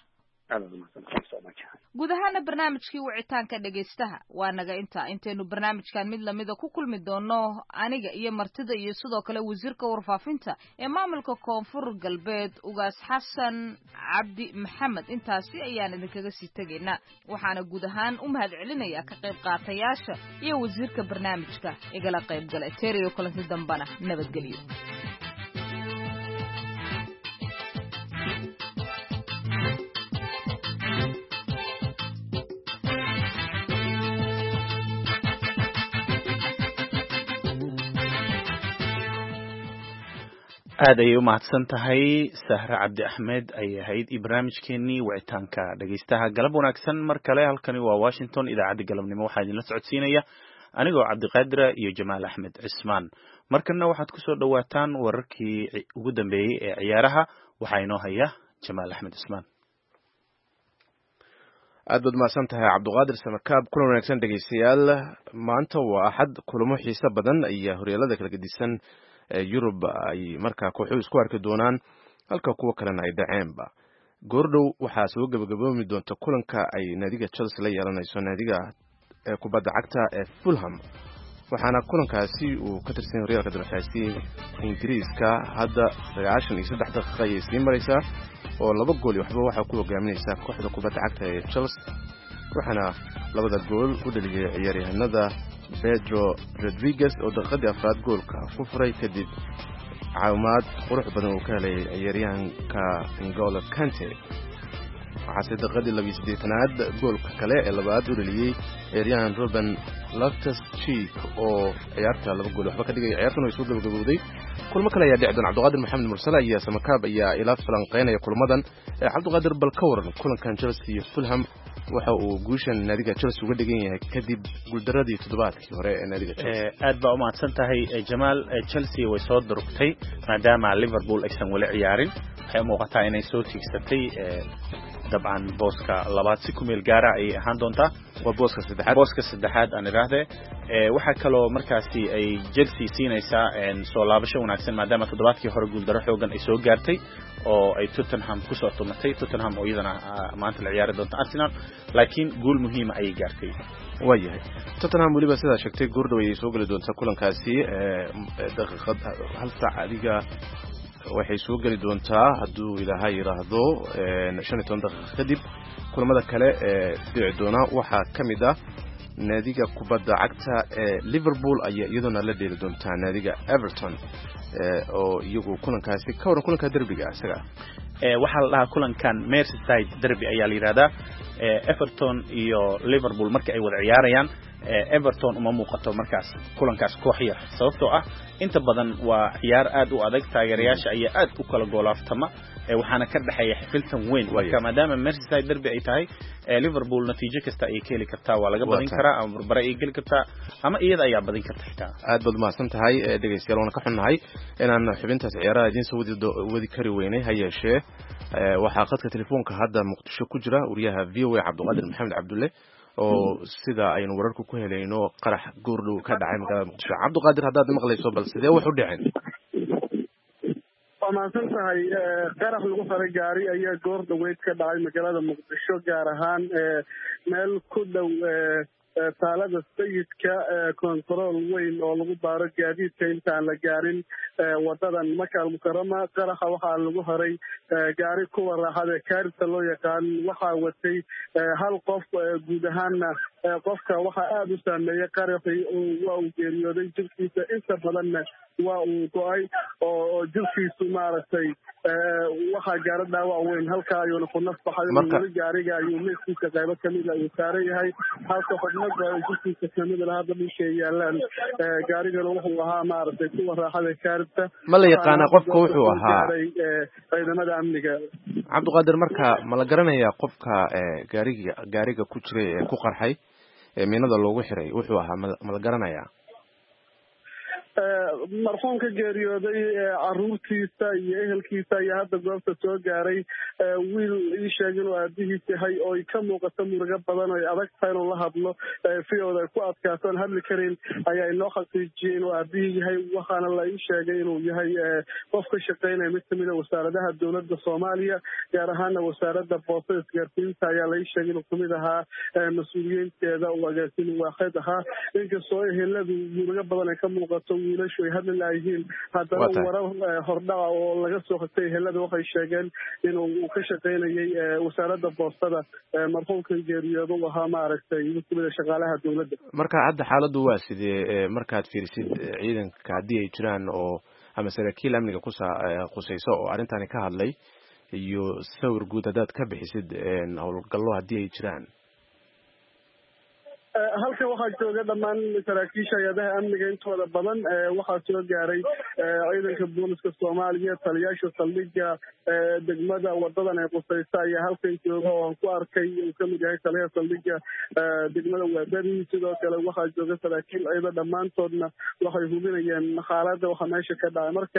guud ahaana barnaamijkii wicitaanka dhegaystaha waa naga intaa intaynu barnaamijkan mid lamida ku kulmi doono aniga iyo martida iyo sidoo kale wasiirka warfaafinta ee maamulka koonfur galbeed ugaas xasan cabdi maxamed intaasi ayaan idinkaga sii tegaynaa waxaana guud ahaan u mahad celinayaa ka qayb qaatayaasha iyo wasiirka barnaamijka igala qayb galay teeriyo kulanti dambana nabadgelyo aad ayay u mahadsan tahay Sahra Cabdi Axmed ay ahayd barnaamijkeenii wicitaanka dhageystaha galab wanaagsan mar kale halkani waa Washington idaacadda galabnimo waxaa idin la socodsiinaya anigoo Cabdiqaadir iyo Jamaal Axmed Cismaan markana waxaad ku soo dhawaataan wararkii ugu dambeeyay ee ciyaaraha waxaa inoo haya Jamaal Axmed Cismaan aad baad mahadsan tahay Cabdiqaadir Samakaab kulan wanaagsan dhageystayaal maanta waa axad kulamo xiiso badan ayaa horyaalada kala gedisan Yurub ay markaa kooxuhu isku arki doonaan halka kuwa kalena ay dhaceenba goordhow waxaa soo gabagaboomi doonta kulanka ay naadiga Chelsea la yeelanayso naadiga kubadda cagta ee Fulham waxaana kulankaasi uu ka tirsan horyaalka dalkaasi Ingiriiska hadda sagaashan iyo saddex daqiiqo ayay sii maraysaa oo laba gool waxba waxa ku hogaaminaysa kooxda kubadda cagta ee Chelsea waxaana labada gool u dhaliyay ciyaaryahanada Pedro Rodriguez oo daqiiqadii afraad goolka ku furay kadib caawimaad qurux badan uu ka helay ciyaaryahanka N'Golo Kante waxaase daqiiqadii laba iyo siddeetanaad goolka kale ee labaad u dhaliyay ciyaaryahan Ruben Loftus-Cheek oo ciyaarta laba gool waxba ka dhigay ciyaartuna way soo gabagabowday kulmo kale ayaa dhici doona Cabdiqaadir Maxamed Mursale iyo Samakaab ayaa ila falanqeynaya kulmadan Cabdiqaadir bal ka waran kulankan Chelsea iyo Fulham waxa uu guushan naadiga Chelsea uga dhigan yahay kadib guuldaradii toddobaadkii hore ee naadiga Chelsea aad baa u mahadsan tahay Jamaal Chelsea way soo durugtay maadaama Liverpool aysan wali ciyaarin waxay muuqataa inay soo tiigsatay dabcan booska labaad si ku meel gaara ay ahaan doontaa waa booska saddexaad booska saddexaad aan iraahday ee waxa kale oo markaasi ay Chelsea siinaysaa soo laabasho wanaagsan maadaama toddobaadkii hore guuldaro xoogan ay soo gaartay oo ay Tottenham ku soo tumatay Tottenham oo iyadana maanta la ciyaari doonta Arsenal laakiin gool muhiim ah ay gaartay waayahay Tottenham waliba sida sheegtay goordhow ay soo gali doontaa kulankaasi daqiiqad hal saac adiga waxay soo gali doontaa hadduu ilaahay yiraahdo shan iyo toban daqiiqo kadib kulamada kale ee dhici doona waxaa ka mid ah naadiga kubadda cagta ee Liverpool ayaa iyaduna la dheeli doontaa naadiga Everton oo iyagu kulankaasi ka waran kulanka derbiga isaga ee waxa la dhahaa kulankan Merseyside derby ayaa la yiraahdaa Everton iyo Liverpool markii ay wada ciyaarayaan Everton uma muuqato markaas kulankaas koox yar sababtoo ah inta badan waa ciyaar aad u adag taageerayaasha ayaa aad u kala goolaaftama waxaana ka dhaxeeya xifiltan weyn marka maadaama Merseyside derby ay tahay Liverpool natiijo kasta ay ka heli kartaa waa laga badin karaa ama barbara ay gali kartaa ama iyada ayaa badin karta xitaa aad baad mahadsan tahay dhageystayaal waan ka xunnahay inaan xubintaas ciyaaraha idin soo wadi kari weynay ha yeeshee waxaa qadka telefoonka hadda Muqdisho ku jira wariyaha V O A Cabdiqaadir Maxamed Cabdulle oo sida aynu wararku ku helayno qarax goordhow ka dhacay magaalada Muqdisho Cabdiqaadir haddaad maqlayso bal sidee wax u dhaceen waa mahadsan tahay qarax lagu faray gaari ayaa goor dhaweyd ka dhacay magaalada Muqdisho gaar ahaan meel ku dhow taalada sayidka control weyn oo lagu baaro gaadiidka intaan la gaarin wadadan Maka al-Mukarrama qaraxa waxaa lagu haray gaari kuwa raaxada kaarta loo yaqaan waxaa watay hal qof guud ahaanna qofka waxaa aad u saameeyay qaraxii waa uu geeriyooday jirkiisa inta badanna waa uu go'ay oo jirkiisu maaragtay waxaa gaara dhaawac weyn halkaa ayuuna ku naf baxay weli gaariga ayuu meeskiisa qaybo kamid ah uu saaran yahay halka xubnaga jirkiisa kamid ah hadda dhulka ay yaalaan gaarigana wuxuu ahaa maaragtay kuwa raaxada kaarta ma la yaqaana qofka wuxuu ahaa ciidamada amniga Cabdiqaadir marka ma la garanayaa qofka gaariga gaariga ku jiray ee ku qarxay ee miinada loogu xiray wuxuu ahaa ma la garanayaa marxuumka geeriyooday caruurtiisa iyo ehelkiisa ayaa hadda goobta soo gaaray wiil ii sheegay inuu aabihiis yahay oo ay ka muuqato murugo badan oo ay adag tahay inuu la hadlo fiyooda ay ku adkaato aan hadli karin ayaa inoo xaqiijiyey inuu aabihii yahay waxaana la ii sheegay inuu yahay qof ka shaqeynaya mid kamid a wasaaradaha dowladda Soomaaliya gaar ahaana wasaaradda boostada isgaarsiinta ayaa la ii sheegay inuu kamid ahaa mas-uuliyiinteeda oo agaasin waaxid ahaa inkastoo eheladu murugo badan ay ka muuqato wiilashu ay hadli laayihiin haddana warar hordhaca oo laga soo xigtay ehelada waxay sheegeen inuu ka shaqeynayay wasaaradda boostada marxuumkan geeriyooda uu ahaa maaragtay mid kamid a shaqaalaha dowladda marka hadda xaaladdu waa sidee markaad fiirisid ciidanka haddii ay jiraan oo ama saraakiil amniga kusa qusayso oo arrintani ka hadlay iyo sawir guud haddaad ka bixisid howlgallo haddii ay jiraan halkan waxaa jooga dhammaan saraakiisha hay-adaha amniga intooda badan waxaa soo gaaray ciidanka booliska soomaaliya taliyaasha saldhiga degmada wadadan ee qusaysa ayaa halkan jooga oo aan ku arkay uu kamid yahay taliyaha saldhiga degmada waaberi sidoo kale waxaa jooga saraakiil ciidan dhammaantoodna waxay hubinayeen xaaladda waxa meesha ka dhacay marka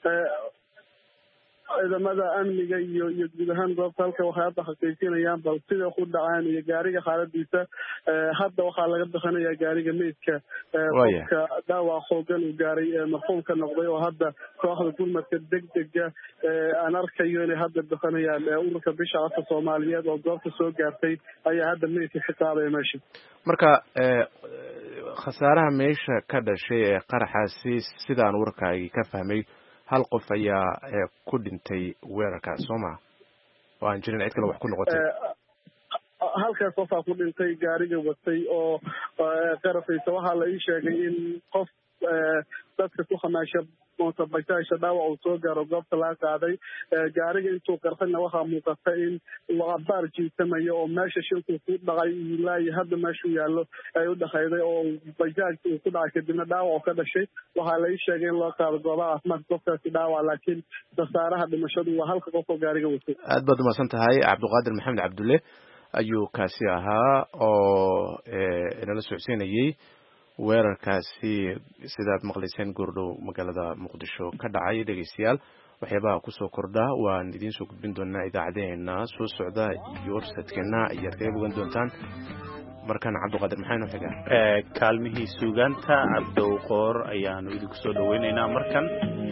ciidamada amniga iyo iyo guud ahaan goobta halka waxay hadda xaqiijinayaan bal sida ku dhacaan iyo gaariga xaaladiisa hadda waxaa laga bixinayaa gaariga meydka qofka dhaawac xoogan uu gaaray marxuumka noqday oo hadda kooxda gurmadka degdega aan arkayo inay hadda bixinayaan ururka bisha codka soomaaliyeed oo goobta soo gaartay ayaa hadda meydka ka qaadaya meesha marka khasaaraha meesha ka dhashay ee qaraxaasi sidaan warkaagii ka fahmay hal qof ayaa ku dhintay weerarkaas soo maa oo aan jirin cid kale wax ku noqotay halkaas qofaa ku dhintay gaariga watay oo qarafaysa waxaa la ii sheegay in qof dadka ku khamaasha mootabajaasha dhaawac uu soo gaaro goobta laga qaaday gaariga intuu qarxayna waxaa muuqata in abaar jiitamayo oo meesha shilku ku dhacay ilaa iyo hadda meeshuu yaallo ay u dhexayday oo bajaaj uu ku dhacay kadibna dhaawac oo ka dhashay waxaa la ii sheegay in loo qaado goobaha caafimaadka qofkaasi dhaawac laakiin khasaaraha dhimashadu waa halka qof oo gaariga watay aad baad umahadsan tahay cabdiqaadir maxamed cabdulle ayuu kaasi ahaa oo inala socodsiinayey weerarkaasi sidaad maqlayseen goordhow magaalada muqdisho ka dhacay dhegeystayaal waxyaabaha kusoo kordha waan idiin soo gudbin doonaa idaacadeena soo socda iyo warsadkeena ayaad kaga bogan doontaan markan cabdiqaadir maxaa inoo xigaa kaalmihii suugaanta cabdow qoor ayaanu idinku soo dhaweynaynaa markan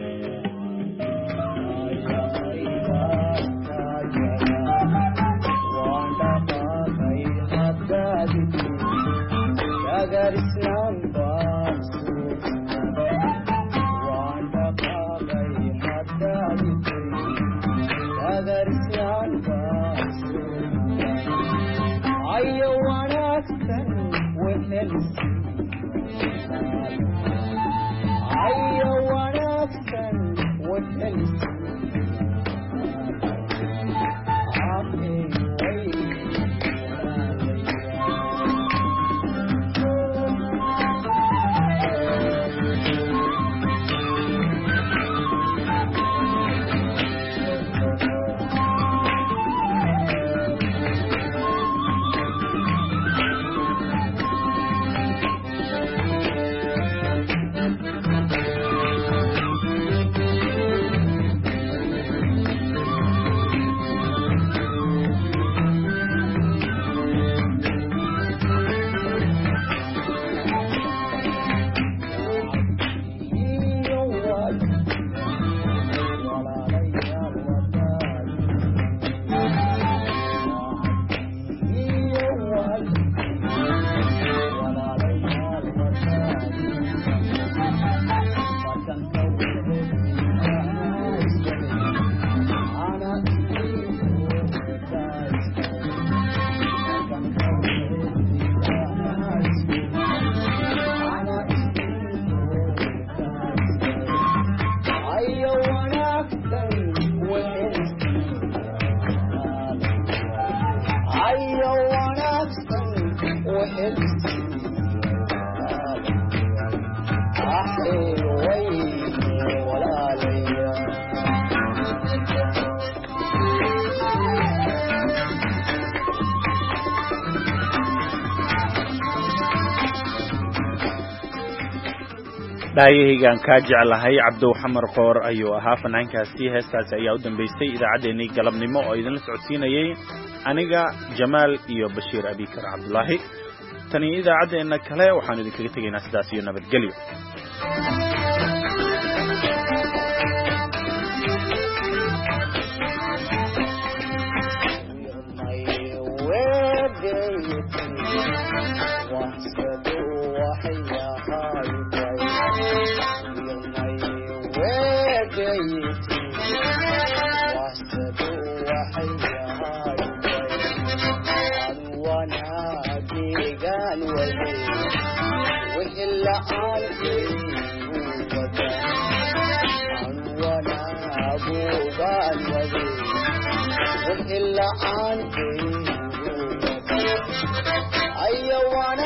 agar islam baasu wanda qaqay hadadi agar islam baasu ayo wanaagsan wehelsi ayo wanaagsan wehelsi dhaayahaygaan kaa jeclahay cabdow xamar qoor ayuu ahaa fanaankaasi heestaasi ayaa u dambaystay idaacaddeenii galabnimo oo idinla socodsiinayay aniga jamaal iyo bashiir abikar cabdulaahi tani idaacaddeenna kale waxaanu idinkaga tegaynaa sidaas iyo nabadgelyo إلا عنك أيوة